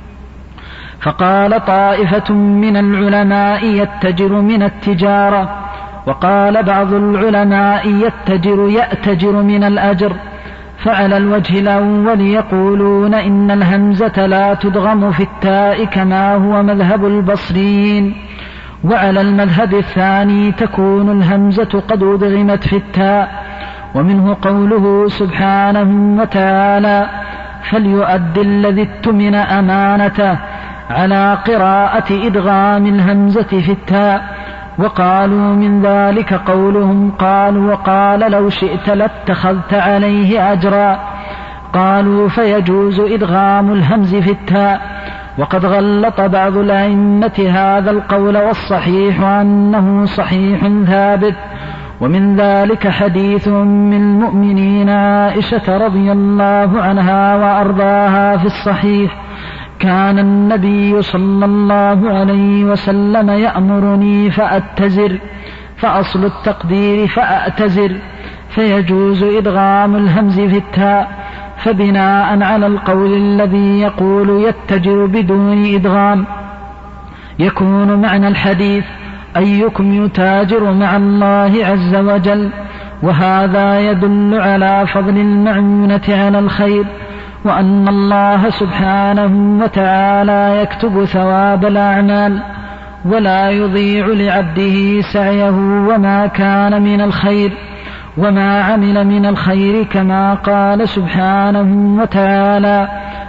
B: فقال طائفة من العلماء: يتجر من التجارة، وقال بعض العلماء: يأتجر من الأجر. فعلى الوجه الأول يقولون إن الهمزة لا تدغم في التاء كما هو مذهب البصريين، وعلى المذهب الثاني تكون الهمزة قد أدغمت في التاء. ومنه قوله سبحانه وتعالى: فليؤدي الذي اؤتمن أمانته، على قراءة إدغام الهمزة في التاء. وقالوا من ذلك قولهم: قالوا وقال لو شئت لاتخذت عليه أجرا. قالوا: فيجوز إدغام الهمز في التاء. وقد غلط بعض الأئمة هذا القول، والصحيح أنه صحيح ثابت. ومن ذلك حديث أم المؤمنين عائشة رضي الله عنها وأرضاها في الصحيح: كان النبي صلى الله عليه وسلم يأمرني فأتزر، فأصل التقدير فأأتزر، فيجوز إدغام الهمز في التاء. فبناء على القول الذي يقول يتجر بدون إدغام يكون معنى الحديث: أيكم يتاجر مع الله عز وجل. وهذا يدل على فضل المعونة على الخير، وأن الله سبحانه وتعالى يكتب ثواب الأعمال ولا يضيع لعبده سعيه وما كان من الخير وما عمل من الخير، كما قال سبحانه وتعالى: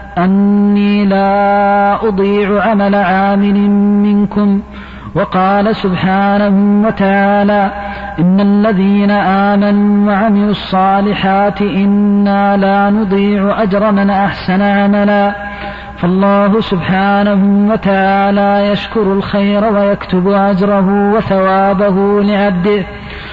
B: أني لا أضيع عمل عامل منكم. وقال سبحانه وتعالى: إن الذين آمنوا وعملوا الصالحات إنا لا نضيع أجر من أحسن عملا. فالله سبحانه وتعالى يشكر الخير ويكتب أجره وثوابه لعبده.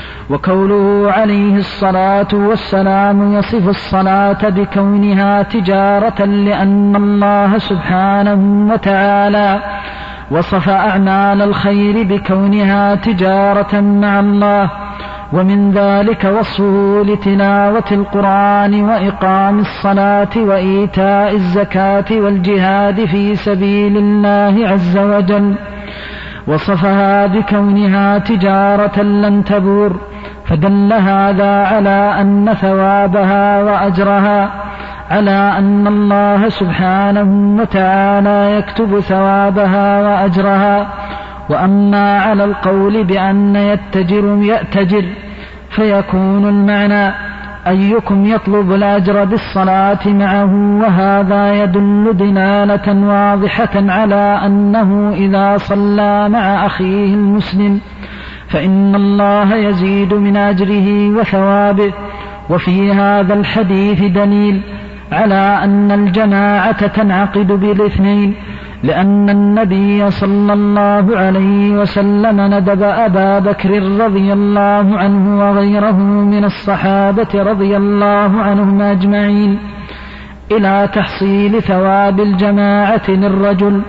B: وقوله عليه الصلاة والسلام يصف الصلاة بكونها تجارة، لأن الله سبحانه وتعالى وصف أعمال الخير بكونها تجارة مع الله. ومن ذلك وصفه لتلاوة القرآن وإقام الصلاة وإيتاء الزكاة والجهاد في سبيل الله عز وجل، وصفها بكونها تجارة لن تبور، فدل هذا على أن ثوابها وأجرها على أن الله سبحانه وتعالى يكتب ثوابها وأجرها. وأما على القول بأن يأتجر فيكون المعنى: أيكم يطلب الأجر بالصلاة معه. وهذا يدل دلالة واضحة على أنه إذا صلى مع أخيه المسلم فإن الله يزيد من أجره وثوابه. وفي هذا الحديث دليل على أن الجماعة تنعقد بالاثنين، لأن النبي صلى الله عليه وسلم ندب أبا بكر رضي الله عنه وغيره من الصحابة رضي الله عنهم أجمعين إلى تحصيل ثواب الجماعة للرجل،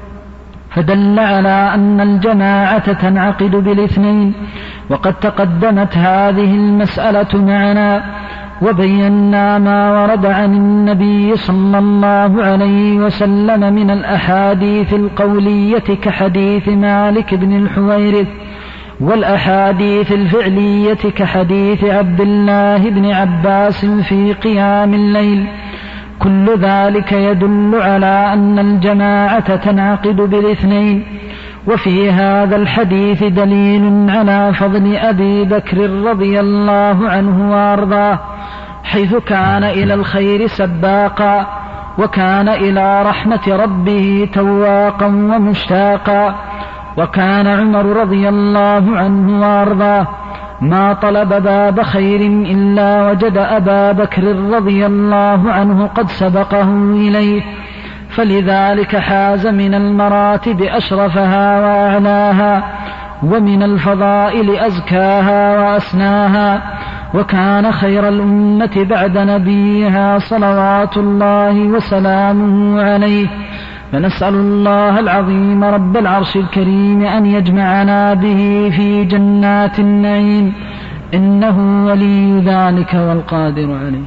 B: فدل على أن الجماعة تنعقد بالاثنين. وقد تقدمت هذه المسألة معنا، وبينا ما ورد عن النبي صلى الله عليه وسلم من الأحاديث القولية كحديث مالك بن الحويرث، والأحاديث الفعلية كحديث عبد الله بن عباس في قيام الليل. كل ذلك يدل على أن الجماعة تنعقد بالاثنين. وفي هذا الحديث دليل على فضل أبي بكر رضي الله عنه وأرضاه، حيث كان إلى الخير سباقا، وكان إلى رحمة ربه تواقا ومشتاقا. وكان عمر رضي الله عنه وأرضاه ما طلب باب خير إلا وجد أبا بكر رضي الله عنه قد سبقه إليه، فلذلك حاز من المراتب أشرفها وأعلاها، ومن الفضائل أزكاها وأسناها، وكان خير الأمة بعد نبيها صلوات الله وسلامه عليه. فنسأل الله العظيم رب العرش الكريم أن يجمعنا به في جنات النعيم، إنه ولي ذلك والقادر عليه.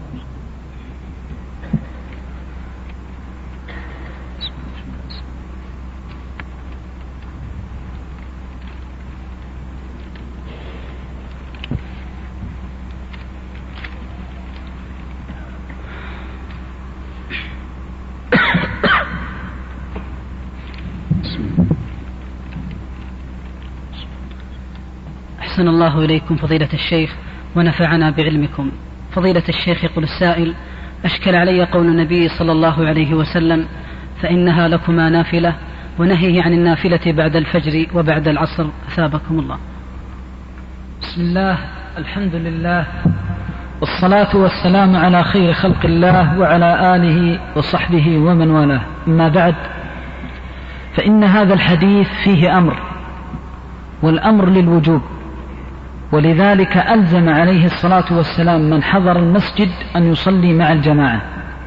D: أحسن الله إليكم فضيلة الشيخ ونفعنا بعلمكم. فضيلة الشيخ يقول السائل: أشكل علي قول النبي صلى الله عليه وسلم: فإنها لكما نافلة، ونهيه عن النافلة بعد الفجر وبعد العصر، أثابكم الله.
B: بسم الله، الحمد لله، والصلاة والسلام على خير خلق الله وعلى آله وصحبه ومن والاه. أما بعد، فإن هذا الحديث فيه أمر، والأمر للوجوب، ولذلك ألزم عليه الصلاة والسلام من حضر المسجد أن يصلي مع الجماعة.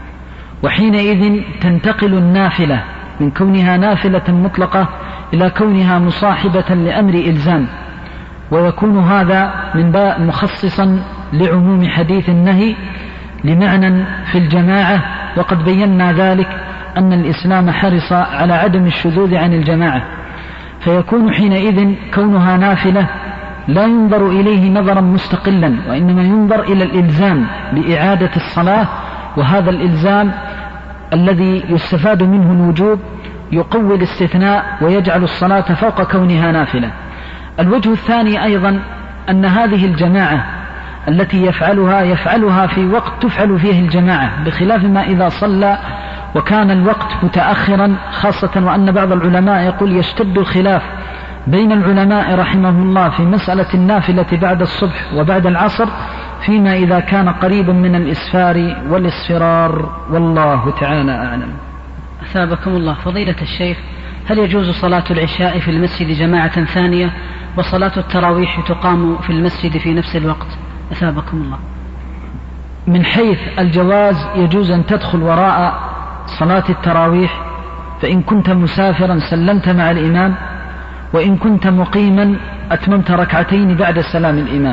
B: وحينئذ تنتقل النافلة من كونها نافلة مطلقة إلى كونها مصاحبة لأمر إلزام، ويكون هذا من باب مخصصا لعموم حديث النهي لمعنى في الجماعة. وقد بينا ذلك أن الإسلام حرص على عدم الشذوذ عن الجماعة، فيكون حينئذ كونها نافلة لا ينظر إليه نظرا مستقلا، وإنما ينظر إلى الإلزام بإعادة الصلاة، وهذا الإلزام الذي يستفاد منه الوجوب يقوي الاستثناء ويجعل الصلاة فوق كونها نافلة. الوجه الثاني أيضا أن هذه الجماعة التي يفعلها في وقت تفعل فيه الجماعة، بخلاف ما إذا صلى وكان الوقت متأخرا، خاصة وأن بعض العلماء يقول يشتد الخلاف بين العلماء رحمه الله في مسألة النافلة بعد الصبح وبعد العصر، فيما إذا كان قريبا من الإسفار والإصفرار، والله تعالى أعلم.
D: أثابكم الله. فضيلة الشيخ، هل يجوز صلاة العشاء في المسجد جماعة ثانية، وصلاة التراويح تقام في المسجد في نفس الوقت؟ أثابكم الله.
B: من حيث الجواز يجوز أن تدخل وراء صلاة التراويح، فإن كنت مسافرا سلمت مع الإمام، وإن كنت مقيما أتممت ركعتين بعد سلام الإمام.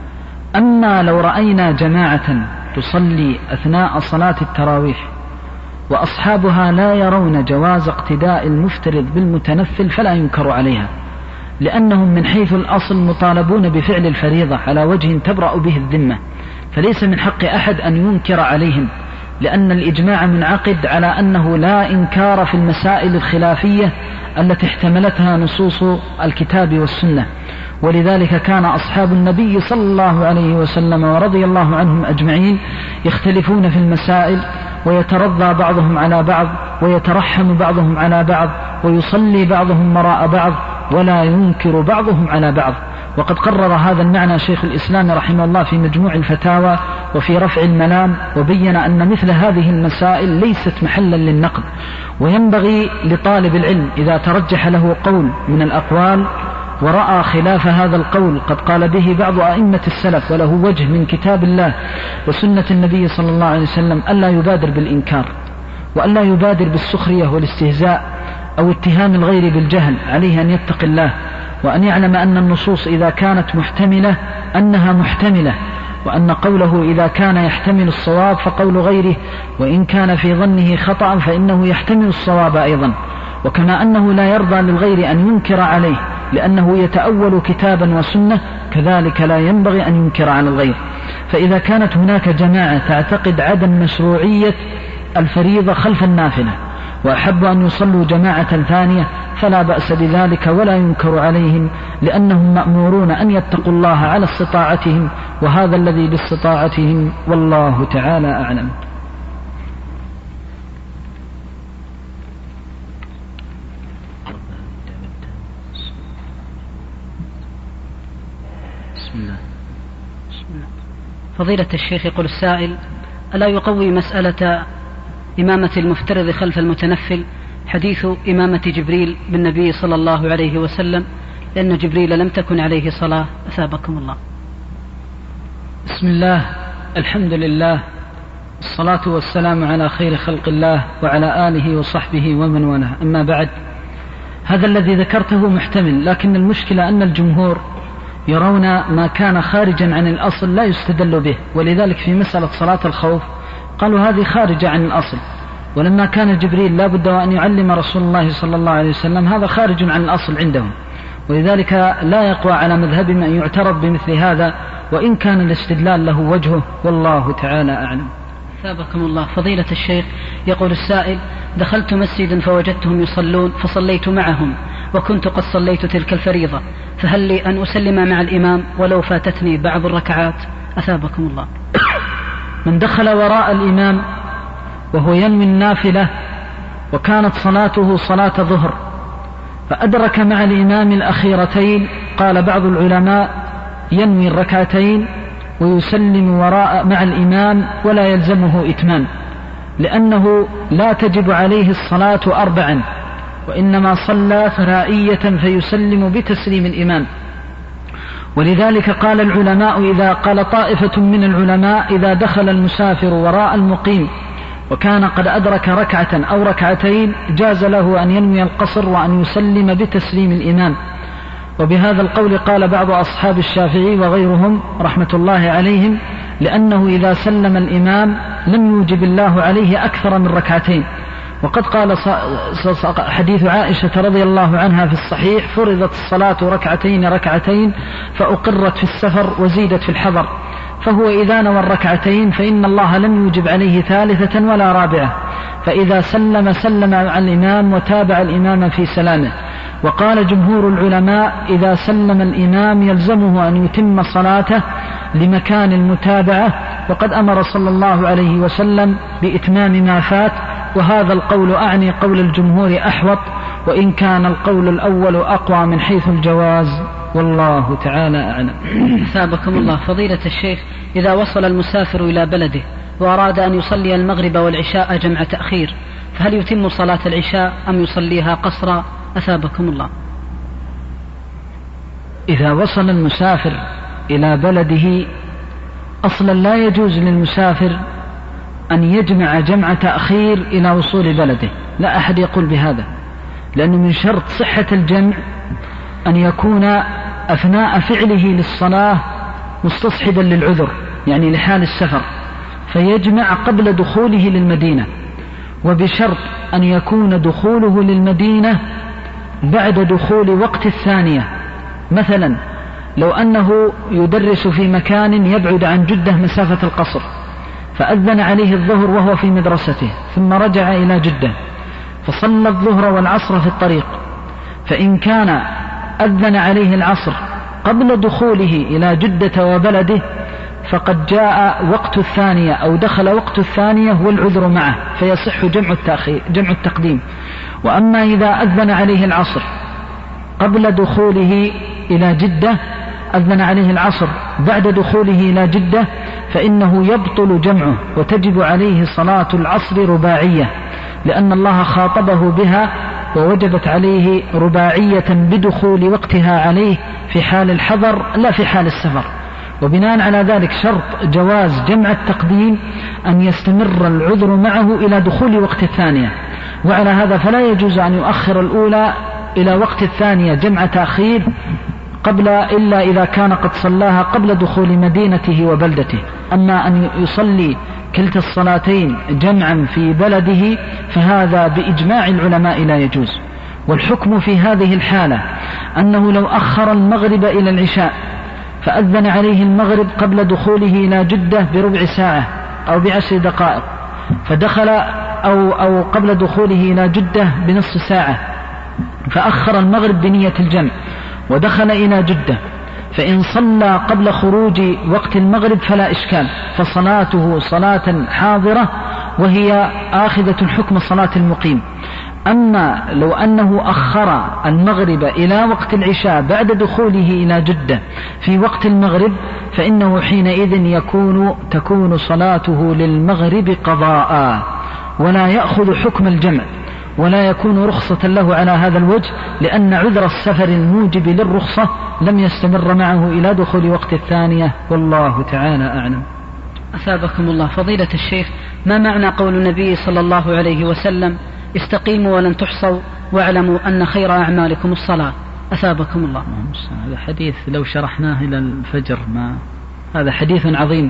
B: أما لو رأينا جماعة تصلي أثناء صلاة التراويح وأصحابها لا يرون جواز اقتداء المفترض بالمتنفل فلا ينكر عليها، لأنهم من حيث الأصل مطالبون بفعل الفريضة على وجه تبرأ به الذمة، فليس من حق أحد أن ينكر عليهم، لأن الإجماع منعقد على أنه لا إنكار في المسائل الخلافية التي احتملتها نصوص الكتاب والسنة. ولذلك كان أصحاب النبي صلى الله عليه وسلم ورضي الله عنهم أجمعين يختلفون في المسائل، ويترضى بعضهم على بعض، ويترحم بعضهم على بعض، ويصلي بعضهم وراء بعض، ولا ينكر بعضهم على بعض. وقد قرر هذا المعنى شيخ الإسلام رحمه الله في مجموع الفتاوى وفي رفع الملام، وبين أن مثل هذه المسائل ليست محلا للنقد، وينبغي لطالب العلم إذا ترجح له قول من الأقوال ورأى خلاف هذا القول قد قال به بعض أئمة السلف وله وجه من كتاب الله وسنة النبي صلى الله عليه وسلم، ألا يبادر بالإنكار، وألا يبادر بالسخرية والاستهزاء أو اتهام الغير بالجهل. عليه أن يتقي الله، وأن يعلم أن النصوص إذا كانت محتملة أنها محتملة، وأن قوله إذا كان يحتمل الصواب فقول غيره، وإن كان في ظنه خطأ فإنه يحتمل الصواب أيضا. وكما أنه لا يرضى للغير أن ينكر عليه لأنه يتأول كتابا وسنة، كذلك لا ينبغي أن ينكر على الغير. فإذا كانت هناك جماعة تعتقد عدم مشروعية الفريضة خلف النافلة وأحب أن يصلوا جماعة ثانية فلا بأس بذلك ولا ينكر عليهم، لأنهم مأمورون أن يتقوا الله على استطاعتهم، وهذا الذي باستطاعتهم، والله تعالى أعلم.
D: بسم الله. فضيلة الشيخ، يقول السائل: ألا يقوي مسألة إمامة المفترض خلف المتنفل حديث إمامة جبريل بالنبي صلى الله عليه وسلم، لأن جبريل لم تكن عليه صلاة؟ أثابكم الله.
B: بسم الله، الحمد لله، الصلاة والسلام على خير خلق الله وعلى آله وصحبه ومن والاه، أما بعد. هذا الذي ذكرته محتمل، لكن المشكلة أن الجمهور يرون ما كان خارجا عن الأصل لا يستدل به، ولذلك في مسألة صلاة الخوف قالوا هذه خارجة عن الأصل، ولما كان جبريل لا بد وأن يعلم رسول الله صلى الله عليه وسلم، هذا خارج عن الأصل عندهم، ولذلك لا يقوى على مذهبهم أن يعترض بمثل هذا، وإن كان الاستدلال له وجهه، والله تعالى أعلم.
D: ثابكم الله. فضيلة الشيخ، يقول السائل: دخلت مسجدا فوجدتهم يصلون فصليت معهم وكنت قد صليت تلك الفريضة، فهل لي أن أسلم مع الإمام ولو فاتتني بعض الركعات؟ أثابكم الله.
B: من دخل وراء الإمام وهو ينوي النافلة وكانت صلاته صلاة ظهر فأدرك مع الإمام الأخيرتين، قال بعض العلماء ينوي الركعتين ويسلم وراء مع الإمام ولا يلزمه إتمام، لأنه لا تجب عليه الصلاة 4، وإنما صلى ثنائية فيسلم بتسليم الإمام. ولذلك قال العلماء، إذا قال طائفة من العلماء: إذا دخل المسافر وراء المقيم وكان قد أدرك ركعة أو ركعتين جاز له أن ينوي القصر وأن يسلم بتسليم الإمام. وبهذا القول قال بعض أصحاب الشافعي وغيرهم رحمة الله عليهم، لأنه إذا سلم الإمام لم يوجب الله عليه أكثر من ركعتين. وقد قال حديث عائشة رضي الله عنها في الصحيح: فرضت الصلاة ركعتين فأقرت في السفر وزيدت في الحضر. فهو إذا نوى الركعتين فإن الله لم يوجب عليه ثالثة ولا رابعة، فإذا سلم مع الإمام وتابع الإمام في سلامه. وقال جمهور العلماء: إذا سلم الإمام يلزمه أن يتم صلاته لمكان المتابعة، وقد أمر صلى الله عليه وسلم بإتمام ما فات. وهذا القول أعني قول الجمهور أحوط، وإن كان القول الأول أقوى من حيث الجواز، والله تعالى أعلم.
D: ثابكم الله. فضيلة الشيخ، إذا وصل المسافر إلى بلده وأراد أن يصلي المغرب والعشاء جمع تأخير، فهل يتم صلاة العشاء أم يصليها قصرا؟ أثابكم الله.
B: إذا وصل المسافر إلى بلده أصلا لا يجوز للمسافر أن يجمع جمع تأخير إلى وصول بلده، لا أحد يقول بهذا، لأنه من شرط صحة الجمع أن يكون أثناء فعله للصلاة مستصحبا للعذر، يعني لحال السفر، فيجمع قبل دخوله للمدينة، وبشرط أن يكون دخوله للمدينة بعد دخول وقت الثانية. مثلا لو أنه يدرس في مكان يبعد عن جدة مسافة القصر، فأذن عليه الظهر وهو في مدرسته، ثم رجع إلى جدة فصلى الظهر والعصر في الطريق، فإن كان أذن عليه العصر قبل دخوله إلى جدة وبلده فقد جاء وقت الثانية أو دخل وقت الثانية والعذر معه، فيصح جمع التقديم. وأما إذا أذن عليه العصر قبل دخوله إلى جدة، أذن عليه العصر بعد دخوله إلى جدة، فإنه يبطل جمعه وتجب عليه صلاة العصر رباعية، لأن الله خاطبه بها ووجبت عليه رباعية بدخول وقتها عليه في حال الحضر لا في حال السفر. وبناء على ذلك شرط جواز جمع التقديم أن يستمر العذر معه إلى دخول وقت الثانية، وعلى هذا فلا يجوز أن يؤخر الأولى إلى وقت الثانية جمع تأخير إلا إذا كان قد صلاها قبل دخول مدينته وبلدته. أما أن يصلي كلتا الصلاتين جمعا في بلده فهذا بإجماع العلماء لا يجوز. والحكم في هذه الحالة أنه لو أخر المغرب إلى العشاء فأذن عليه المغرب قبل دخوله إلى جدة بربع ساعة أو ب10 دقائق، فدخل أو قبل دخوله إلى جدة بنصف ساعة، فأخر المغرب بنية الجمع ودخل إلى جدة، فإن صلى قبل خروج وقت المغرب فلا إشكال، فصلاته صلاة حاضرة وهي آخذة حكم صلاة المقيم. أما لو أنه أخر المغرب إلى وقت العشاء بعد دخوله إلى جدة في وقت المغرب فإنه حينئذ تكون صلاته للمغرب قضاء ولا يأخذ حكم الجمع، ولا يكون رخصة له على هذا الوجه، لأن عذر السفر الموجب للرخصة لم يستمر معه إلى دخول وقت الثانية، والله تعالى أعلم.
D: أثابكم الله. فضيلة الشيخ، ما معنى قول النبي صلى الله عليه وسلم استقيموا ولن تحصوا واعلموا أن خير أعمالكم الصلاة؟ أثابكم الله.
B: هذا حديث لو شرحناه إلى الفجر هذا حديث عظيم.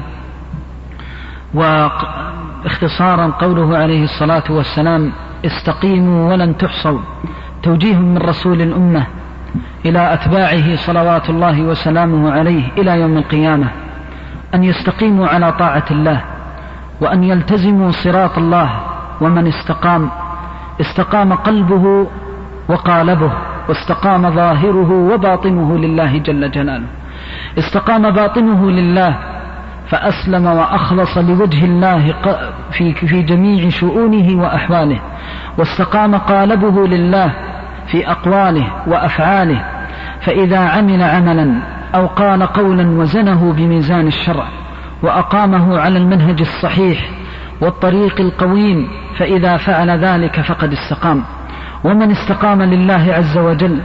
B: واختصارا قوله عليه الصلاة والسلام استقيموا ولن تحصوا توجيه من رسول الأمة إلى أتباعه صلوات الله وسلامه عليه إلى يوم القيامة أن يستقيموا على طاعة الله وأن يلتزموا صراط الله. ومن استقام قلبه وقالبه، واستقام ظاهره وباطنه لله جل جلاله. استقام باطنه لله فأسلم وأخلص لوجه الله في جميع شؤونه وأحواله، واستقام قالبه لله في أقواله وأفعاله، فإذا عمل عملا أو قال قولا وزنه بميزان الشرع وأقامه على المنهج الصحيح والطريق القويم فإذا فعل ذلك فقد استقام. ومن استقام لله عز وجل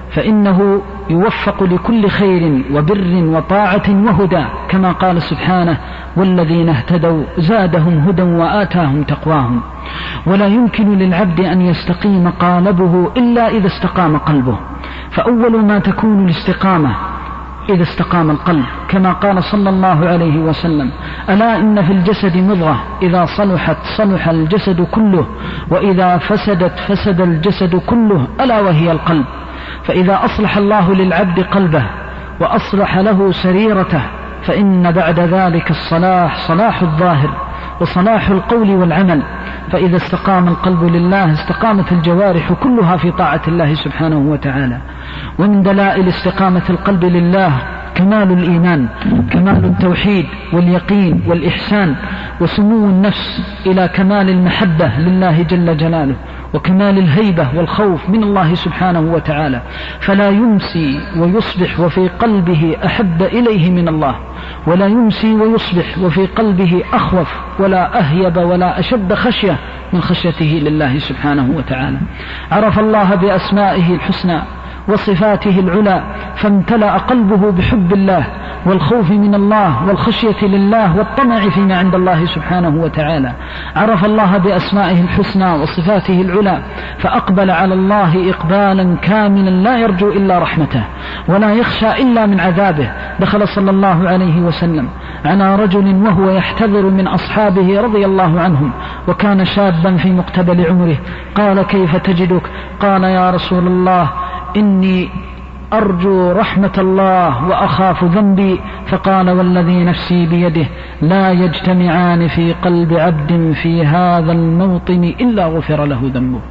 B: فإنه يوفق لكل خير وبر وطاعة وهدى، كما قال سبحانه والذين اهتدوا زادهم هدى وآتاهم تقواهم. ولا يمكن للعبد أن يستقيم قالبه إلا إذا استقام قلبه، فأول ما تكون الاستقامة إذا استقام القلب، كما قال صلى الله عليه وسلم ألا إن في الجسد مضغة إذا صلحت صلح الجسد كله وإذا فسدت فسد الجسد كله ألا وهي القلب. فإذا أصلح الله للعبد قلبه وأصلح له سريرته فإن بعد ذلك الصلاح صلاح الظاهر وصلاح القول والعمل. فإذا استقام القلب لله استقامت الجوارح كلها في طاعة الله سبحانه وتعالى. ومن دلائل استقامة القلب لله كمال الإيمان، كمال التوحيد واليقين والإحسان، وسمو النفس إلى كمال المحبة لله جل جلاله، وكمال الهيبة والخوف من الله سبحانه وتعالى، فلا يمسي ويصبح وفي قلبه أحب إليه من الله، ولا يمسي ويصبح وفي قلبه أخوف ولا أهيب ولا أشد خشية من خشيته لله سبحانه وتعالى. عرف الله بأسمائه الحسنى وصفاته العلى فامتلأ قلبه بحب الله والخوف من الله والخشية لله والطمع فيما عند الله سبحانه وتعالى. عرف الله بأسمائه الحسنى وصفاته العلى فأقبل على الله إقبالا كاملا لا يرجو إلا رحمته ولا يخشى إلا من عذابه. دخل صلى الله عليه وسلم على رجل وهو يحتذر من أصحابه رضي الله عنهم وكان شابا في مقتبل عمره، قال كيف تجدك؟ قال يا رسول الله إني أرجو رحمة الله وأخاف ذنبي. فقال والذي نفسي بيده لا يجتمعان في قلب عبد في هذا الموطن إلا غفر له ذنبه.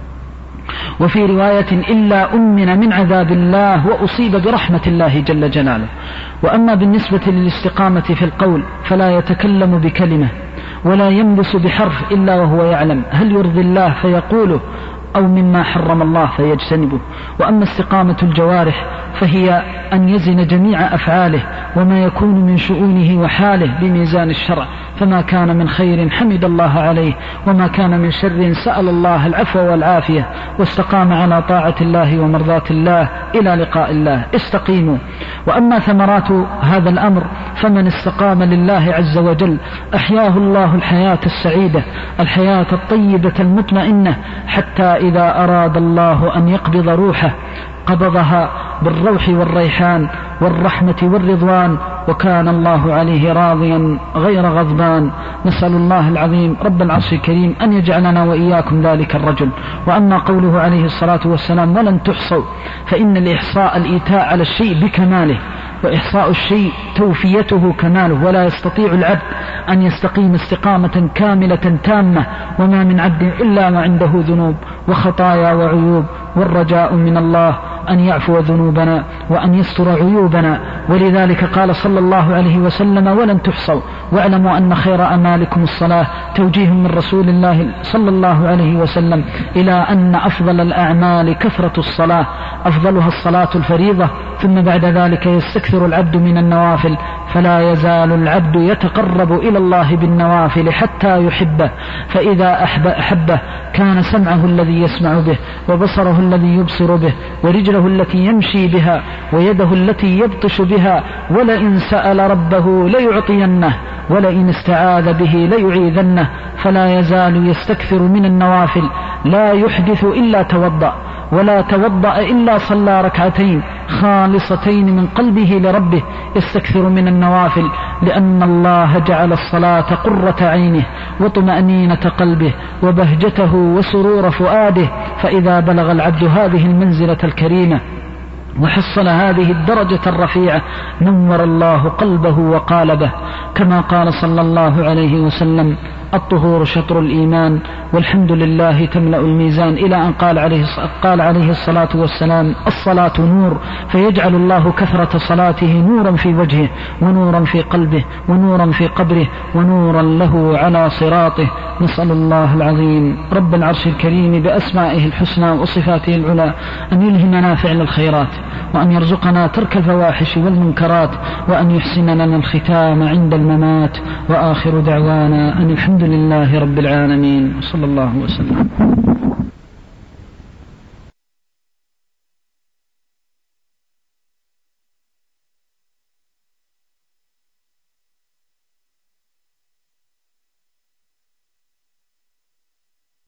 B: وفي رواية إلا أمن من عذاب الله وأصيب برحمة الله جل جلاله. وأما بالنسبة للاستقامة في القول فلا يتكلم بكلمة ولا يملس بحرف إلا وهو يعلم هل يرضي الله فيقوله أو مما حرم الله فيجتنبه. وأما استقامة الجوارح فهي أن يزن جميع أفعاله وما يكون من شؤونه وحاله بميزان الشرع، فما كان من خير حمد الله عليه وما كان من شر سأل الله العفو والعافية واستقام على طاعة الله ومرضاة الله إلى لقاء الله. استقيموا. وأما ثمرات هذا الأمر فمن استقام لله عز وجل أحياه الله الحياة السعيدة الحياة الطيبة المطمئنة، حتى إذا أراد الله أن يقبض روحه قبضها بالروح والريحان والرحمة والرضوان، وكان الله عليه راضيا غير غضبان. نسأل الله العظيم رب العرش الكريم أن يجعلنا وإياكم ذلك الرجل. وأما قوله عليه الصلاة والسلام ولن تحصوا، فإن الإحصاء الإيتاء على الشيء بكماله، وإحصاء الشيء توفيته كماله، ولا يستطيع العبد أن يستقيم استقامة كاملة تامة، وما من عبد إلا ما عنده ذنوب وخطايا وعيوب، والرجاء من الله أن يعفو ذنوبنا وأن يستر عيوبنا. ولذلك قال صلى الله عليه وسلم ولن تحصوا، واعلموا أن خير أمالكم الصلاة، توجيه من رسول الله صلى الله عليه وسلم إلى أن أفضل الأعمال كثرة الصلاة، أفضلها الصلاة الفريضة، ثم بعد ذلك يستكثر العبد من النوافل، فلا يزال العبد يتقرب إلى الله بالنوافل حتى يحبه، فإذا أحبه كان سمعه الذي يسمع به، وبصره الذي يبصر به، ورجله التي يمشي بها، ويده التي يبطش بها، ولئن سأل ربه ليعطينه، ولئن استعاذ به ليعيذنه. فلا يزال يستكثر من النوافل، لا يحدث إلا توضأ، ولا توضأ إلا صلى ركعتين خالصتين من قلبه لربه، يستكثر من النوافل، لأن الله جعل الصلاة قرة عينه وطمأنينة قلبه وبهجته وسرور فؤاده. فإذا بلغ العبد هذه المنزلة الكريمة وحصل هذه الدرجة الرفيعة نور الله قلبه وقالبه، كما قال صلى الله عليه وسلم الطهور شطر الإيمان والحمد لله تملأ الميزان، إلى أن قال عليه الصلاة والسلام الصلاة نور، فيجعل الله كثرة صلاته نورا في وجهه ونورا في قلبه ونورا في قبره ونورا له على صراطه. نسأل الله العظيم رب العرش الكريم بأسمائه الحسنى وصفاته العلى أن يلهمنا فعل الخيرات، وأن يرزقنا ترك الفواحش والمنكرات، وأن يحسن لنا الختام عند الممات. وآخر دعوانا أن الحمد لله رب العالمين، صلى الله وسلم.